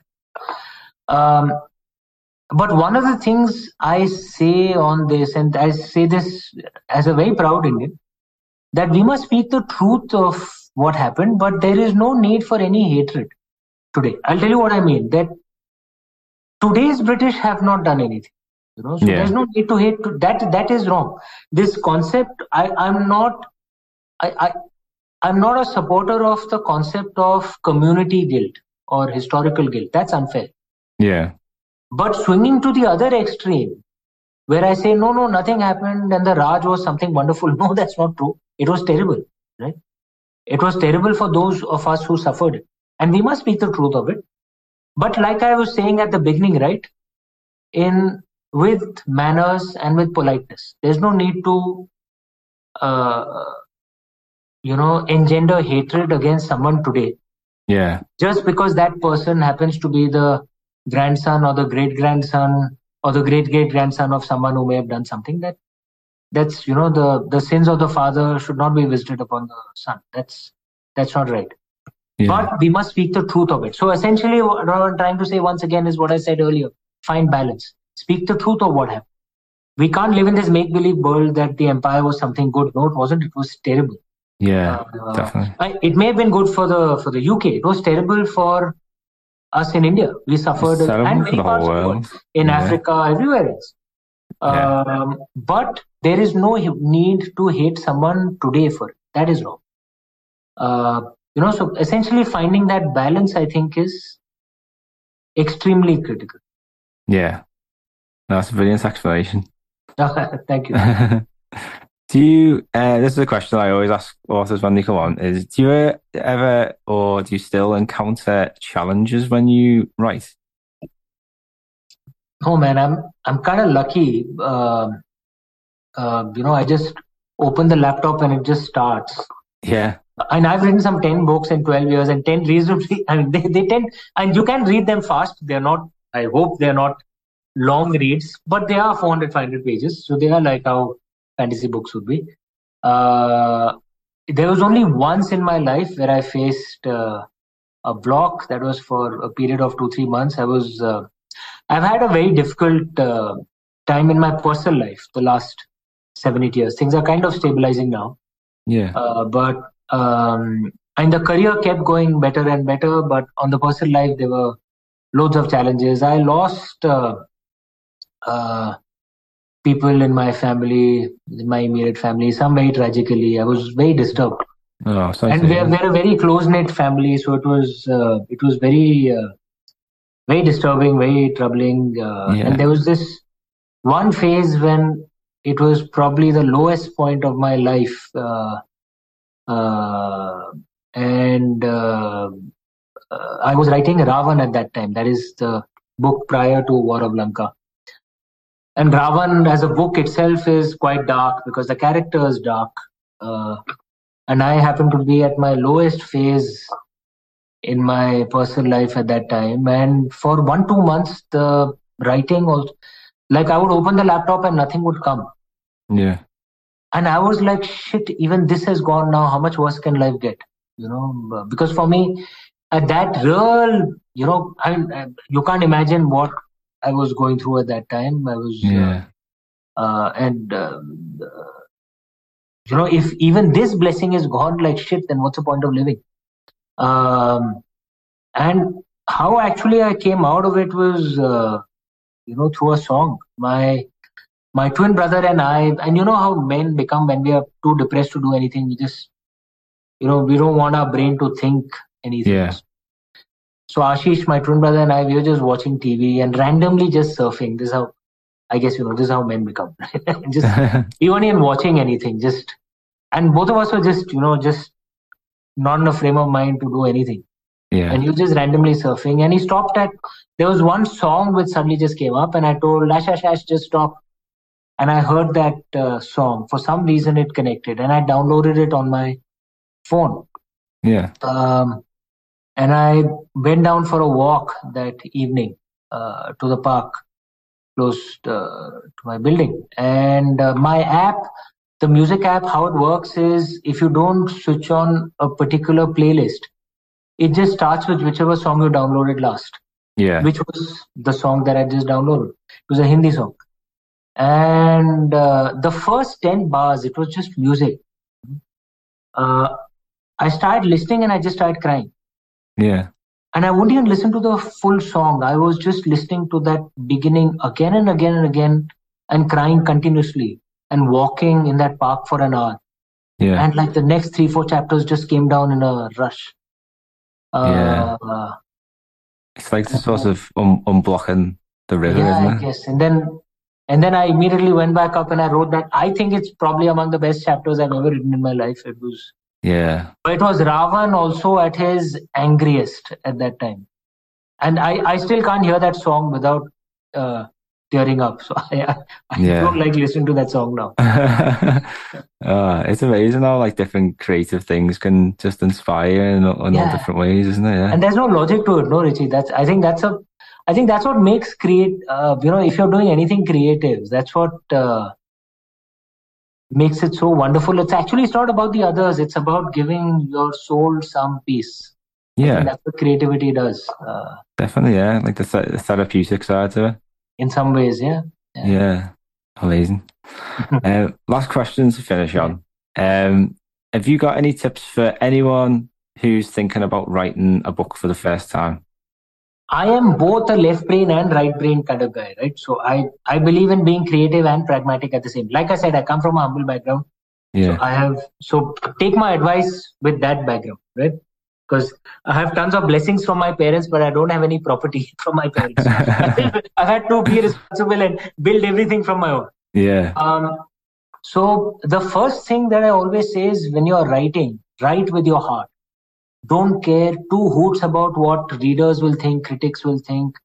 Speaker 3: Um, but one of the things I say on this, and I say this as a very proud Indian, that we must speak the truth of what happened, but there is no need for any hatred today. I'll tell you what I mean. That today's British have not done anything, you know. So yeah. there's no need to hate. To, that that is wrong. This concept, I I'm not, I I I'm not a supporter of the concept of community guilt or historical guilt. That's unfair.
Speaker 2: Yeah.
Speaker 3: But swinging to the other extreme, where I say no, no, nothing happened, and the Raj was something wonderful. No, that's not true. It was terrible, right? It was terrible for those of us who suffered it. And we must speak the truth of it. But like I was saying at the beginning, right, in with manners and with politeness. There's no need to, uh, you know, engender hatred against someone today.
Speaker 2: Yeah.
Speaker 3: Just because that person happens to be the grandson or the great-grandson or the great-great-grandson of someone who may have done something that, that's, you know, the, the sins of the father should not be visited upon the son. That's, that's not right. Yeah. But we must speak the truth of it. So essentially what I'm trying to say once again is what I said earlier. Find balance. Speak the truth of what happened. We can't live in this make-believe world that the empire was something good. No, it wasn't. It was terrible.
Speaker 2: Yeah, uh, definitely.
Speaker 3: I, it may have been good for the for the U K. It was terrible for us in India. We suffered and many parts of the world. In yeah. Africa, everywhere else. Yeah. Um, but there is no need to hate someone today for it. That is wrong. Uh, you know, so essentially finding that balance, I think, is extremely critical.
Speaker 2: Yeah. That's a brilliant explanation.
Speaker 3: Thank you.
Speaker 2: Do you, uh, this is a question I always ask authors when they come on, is do you ever, or do you still encounter challenges when you write?
Speaker 3: Oh man, I'm I'm kind of lucky. Uh, uh, you know, I just open the laptop and it just starts.
Speaker 2: Yeah.
Speaker 3: And I've written some ten books in twelve years, and ten reasonably, I mean, they, they tend, and you can read them fast. They're not, I hope they're not long reads, but they are four hundred, five hundred pages. So they are like how fantasy books would be. Uh, there was only once in my life where I faced uh, a block that was for a period of two, three months. I was, uh, I've had a very difficult uh, time in my personal life the last seven, eight years. Things are kind of stabilizing now.
Speaker 2: Yeah.
Speaker 3: Uh, but, um, and the career kept going better and better, but on the personal life, there were loads of challenges. I lost uh, uh, people in my family, in my immediate family, some very tragically. I was very disturbed.
Speaker 2: Oh, sorry.
Speaker 3: And we're, we're a very close-knit family, so it was uh, it was very uh, very disturbing, very troubling. Uh,
Speaker 2: Yeah.
Speaker 3: And there was this one phase when it was probably the lowest point of my life. Uh, uh, and uh, uh, I was writing Ravan at that time. That is the book prior to War of Lanka. And Ravan as a book itself is quite dark because the character is dark. Uh, and I happened to be at my lowest phase in my personal life at that time. And for one, two months, the writing also, like I would open the laptop and nothing would come.
Speaker 2: Yeah.
Speaker 3: And I was like, shit, even this has gone now. How much worse can life get? You know, because for me, at that real, you know, I mean, you can't imagine what I was going through at that time. I was,
Speaker 2: Yeah.
Speaker 3: uh, uh, and, uh, you know, if even this blessing is gone like shit, then what's the point of living? Um, and how actually I came out of it was, uh, you know, through a song. My my twin brother and I, and you know how men become when we are too depressed to do anything. We just, you know, we don't want our brain to think anything.
Speaker 2: Yeah.
Speaker 3: So Ashish, my twin brother, and I, we were just watching T V and randomly just surfing. This is how, I guess, you know, this is how men become. Just we weren't even watching anything. Just, and both of us were just, you know, just not in a frame of mind to do anything.
Speaker 2: Yeah.
Speaker 3: And he was just randomly surfing. And he stopped at, there was one song which suddenly just came up, and I told Ash, Ash, Ash, just stop. And I heard that uh, song. For some reason, it connected, and I downloaded it on my phone.
Speaker 2: Yeah.
Speaker 3: Um, and I went down for a walk that evening uh, to the park close uh, to my building. And uh, my app, the music app, how it works is if you don't switch on a particular playlist, it just starts with whichever song you downloaded last,
Speaker 2: Yeah.
Speaker 3: which was the song that I just downloaded. It was a Hindi song. And uh, the first ten bars, it was just music. Uh, I started listening and I just started crying.
Speaker 2: Yeah.
Speaker 3: And I wouldn't even listen to the full song. I was just listening to that beginning again and again and again and crying continuously and walking in that park for an hour.
Speaker 2: Yeah.
Speaker 3: And like the next three, four chapters just came down in a rush. Uh,
Speaker 2: Yeah. It's like the sort of un- unblocking the river,
Speaker 3: yeah, I
Speaker 2: isn't it?
Speaker 3: guess. And then, and then I immediately went back up and I wrote that. I think it's probably among the best chapters I've ever written in my life. It was,
Speaker 2: Yeah.
Speaker 3: it was Ravan also at his angriest at that time. And I, I still can't hear that song without uh, tearing up. So I, I
Speaker 2: Yeah.
Speaker 3: don't like listening to that song now.
Speaker 2: uh, it's amazing how like different creative things can just inspire you in, in all
Speaker 3: Yeah.
Speaker 2: different ways, isn't it? Yeah.
Speaker 3: And there's no logic to it, no, Richie. That's I think that's a, I think that's what makes create. Uh, you know, if you're doing anything creative, that's what uh, makes it so wonderful. It's actually it's not about the others. It's about giving your soul some peace. I
Speaker 2: Yeah,
Speaker 3: think that's what creativity does. Uh,
Speaker 2: definitely. Yeah, like the, th- the therapeutic side to it.
Speaker 3: in some ways, yeah.
Speaker 2: Yeah,
Speaker 3: Yeah.
Speaker 2: amazing. uh, last question to finish on. Um, have you got any tips for anyone who's thinking about writing a book for the first time?
Speaker 3: I am both a left brain and right brain kind of guy, right? So I, I believe in being creative and pragmatic at the same. Like I said, I come from a humble background.
Speaker 2: Yeah,
Speaker 3: So I have, so take my advice with that background, right? Because I have tons of blessings from my parents, but I don't have any property from my parents. I've had to be responsible and build everything from my own.
Speaker 2: yeah,
Speaker 3: Um, So the first thing that I always say is when you're writing, write with your heart. Don't care two hoots about what readers will think, critics will think,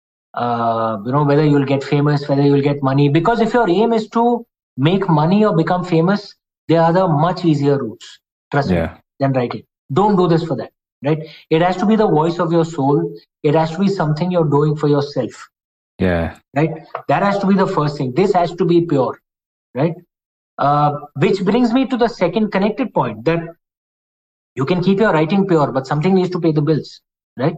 Speaker 3: uh, you know, whether you'll get famous, whether you'll get money. Because if your aim is to make money or become famous, there are other much easier routes, trust yeah. me, than writing. Don't do this for that, right? It has to be the voice of your soul. It has to be something you're doing for yourself.
Speaker 2: Yeah.
Speaker 3: Right? That has to be the first thing. This has to be pure, right? Uh, which brings me to the second connected point, that you can keep your writing pure, but something needs to pay the bills, right?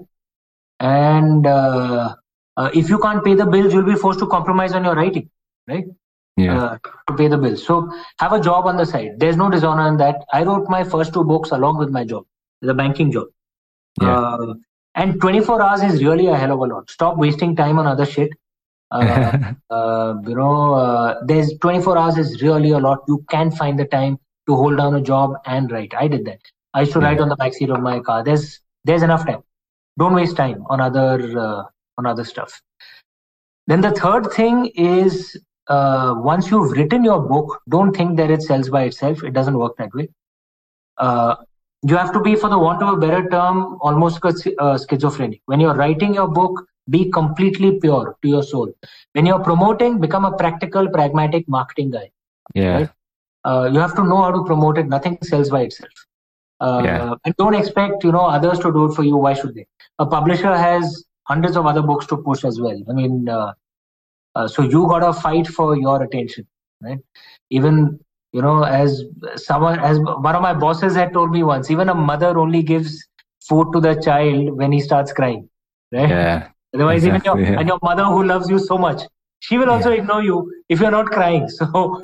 Speaker 3: And uh, uh, if you can't pay the bills, you'll be forced to compromise on your writing, right?
Speaker 2: Yeah.
Speaker 3: Uh, to pay the bills. So have a job on the side. There's no dishonor in that. I wrote my first two books along with my job, the banking job.
Speaker 2: Yeah.
Speaker 3: Uh, and twenty-four hours is really a hell of a lot. Stop wasting time on other shit. Uh, uh, you know, uh, there's twenty-four hours is really a lot. You can find the time to hold down a job and write. I did that. I used to yeah. write on the backseat of my car. There's there's enough time. Don't waste time on other uh, on other stuff. Then the third thing is, uh, once you've written your book, don't think that it sells by itself. It doesn't work that way. Uh, you have to be, for the want of a better term, almost uh, schizophrenic. When you're writing your book, be completely pure to your soul. When you're promoting, become a practical, pragmatic marketing guy.
Speaker 2: Yeah.
Speaker 3: Right? Uh, you have to know how to promote it. Nothing sells by itself. Uh, yeah. And don't expect, you know, others to do it for you. Why should they? A publisher has hundreds of other books to push as well. I mean, uh, uh, so you gotta fight for your attention, right? Even, you know, as someone, as one of my bosses had told me once, even a mother only gives food to the child when he starts crying, right?
Speaker 2: Yeah.
Speaker 3: Otherwise,
Speaker 2: exactly,
Speaker 3: even your,
Speaker 2: yeah.
Speaker 3: and your mother who loves you so much, she will also yeah. ignore you if you're not crying. So, so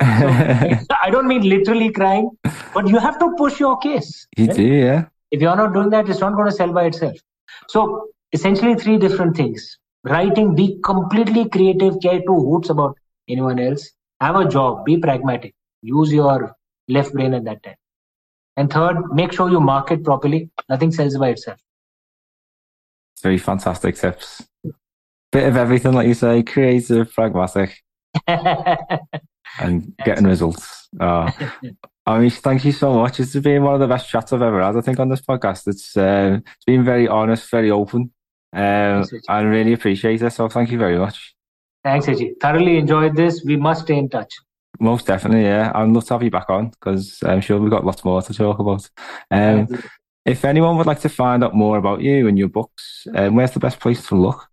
Speaker 3: I don't mean literally crying, but you have to push your case.
Speaker 2: You
Speaker 3: right?
Speaker 2: do, yeah.
Speaker 3: If you're not doing that, it's not going to sell by itself. So essentially three different things. Writing, be completely creative, care two hoots about anyone else. Have a job, be pragmatic. Use your left brain at that time. And third, make sure you market properly. Nothing sells by itself.
Speaker 2: Three fantastic tips. Bit of everything, like you say, creative, pragmatic, and getting results. Oh. Amish, thank you so much. It's been one of the best chats I've ever had, I think, on this podcast. It's uh, it's been very honest, very open. Um, I really appreciate it. So thank you very much.
Speaker 3: Thanks, Ajit. Thoroughly enjoyed this. We must stay in touch.
Speaker 2: Most definitely, yeah. I'd love to have you back on because I'm sure we've got lots more to talk about. Um, if anyone would like to find out more about you and your books, um, where's the best place to look?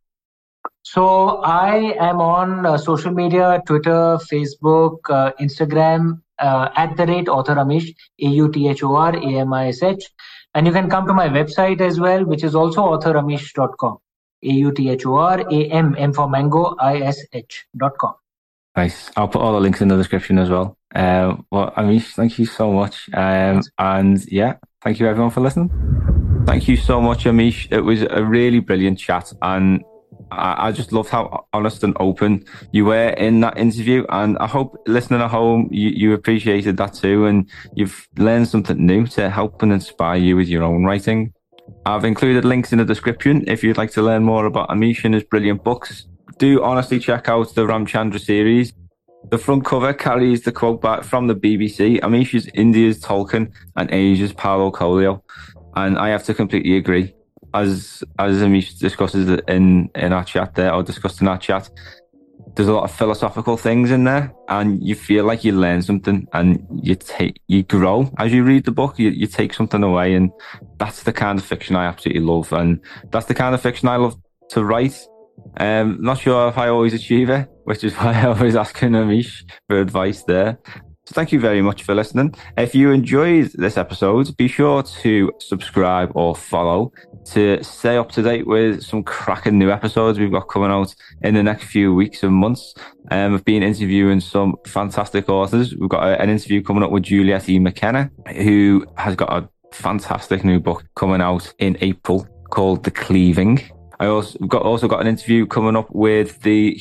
Speaker 3: So I am on uh, social media, Twitter, Facebook, uh, Instagram, uh, at the rate author Amish, A U T H O R A M I S H. And you can come to my website as well, which is also author amish dot com. A U T H O R A M, M for mango, I S H dot com.
Speaker 2: Nice. I'll put all the links in the description as well. Um, well, Amish, thank you so much. Um, and yeah, thank you everyone for listening. Thank you so much, Amish. It was a really brilliant chat, and I, I just loved how honest and open you were in that interview. And I hope listening at home, you, you appreciated that too, and you've learned something new to help and inspire you with your own writing. I've included links in the description if you'd like to learn more about Amish and his brilliant books. Do honestly check out the Ramchandra series. The front cover carries the quote back from the B B C: Amish is India's Tolkien and Asia's Paulo Coelho. And I have to completely agree. As as Amish discusses in, in our chat there, or discussed in our chat, there's a lot of philosophical things in there, and you feel like you learn something, and you take you grow as you read the book. You you take something away, and that's the kind of fiction I absolutely love, and that's the kind of fiction I love to write. Um, not sure if I always achieve it, which is why I always asking Amish for advice there. So thank you very much for listening. If you enjoyed this episode, be sure to subscribe or follow to stay up to date with some cracking new episodes we've got coming out in the next few weeks and months. Um, I've been interviewing some fantastic authors. We've got a, an interview coming up with Juliet E. McKenna, who has got a fantastic new book coming out in April called The Cleaving. I also got also got an interview coming up with the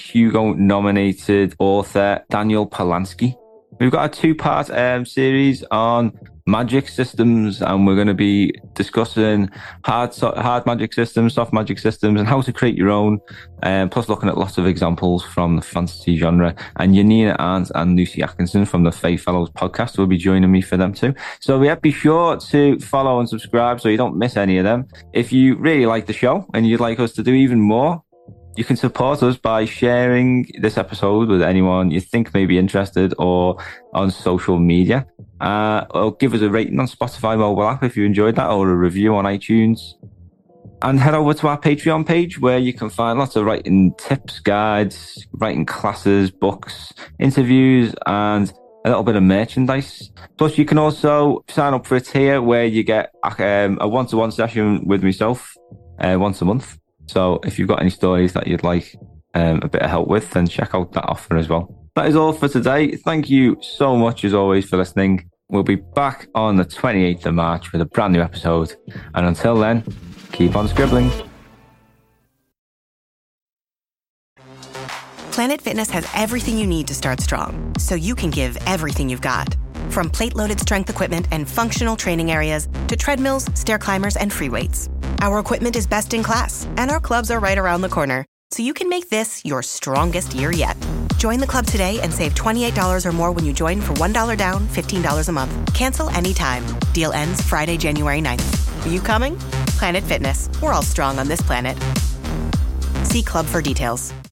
Speaker 2: Hugo-nominated author Daniel Polanski. We've got a two-part um, series on magic systems, and we're going to be discussing hard hard magic systems, soft magic systems, and how to create your own, um, plus looking at lots of examples from the fantasy genre. And Yanina Arndt and Lucy Atkinson from the Fae Fellows podcast will be joining me for them too. So yeah, be sure to follow and subscribe so you don't miss any of them. If you really like the show and you'd like us to do even more, you can support us by sharing this episode with anyone you think may be interested, or on social media. Uh, or give us a rating on Spotify mobile app if you enjoyed that, or a review on iTunes. And head over to our Patreon page where you can find lots of writing tips, guides, writing classes, books, interviews, and a little bit of merchandise. Plus, you can also sign up for a tier where you get um, a one-to-one session with myself uh, once a month. So if you've got any stories that you'd like um, a bit of help with, then check out that offer as well. That is all for today. Thank you so much, as always, for listening. We'll be back on the twenty-eighth of March with a brand new episode. And until then, keep on scribbling.
Speaker 1: Planet Fitness has everything you need to start strong, so you can give everything you've got. From plate-loaded strength equipment and functional training areas to treadmills, stair climbers, and free weights. Our equipment is best in class, and our clubs are right around the corner, so you can make this your strongest year yet. Join the club today and save twenty-eight dollars or more when you join for one dollar down, fifteen dollars a month. Cancel anytime. Deal ends Friday, January ninth. Are you coming? Planet Fitness. We're all strong on this planet. See club for details.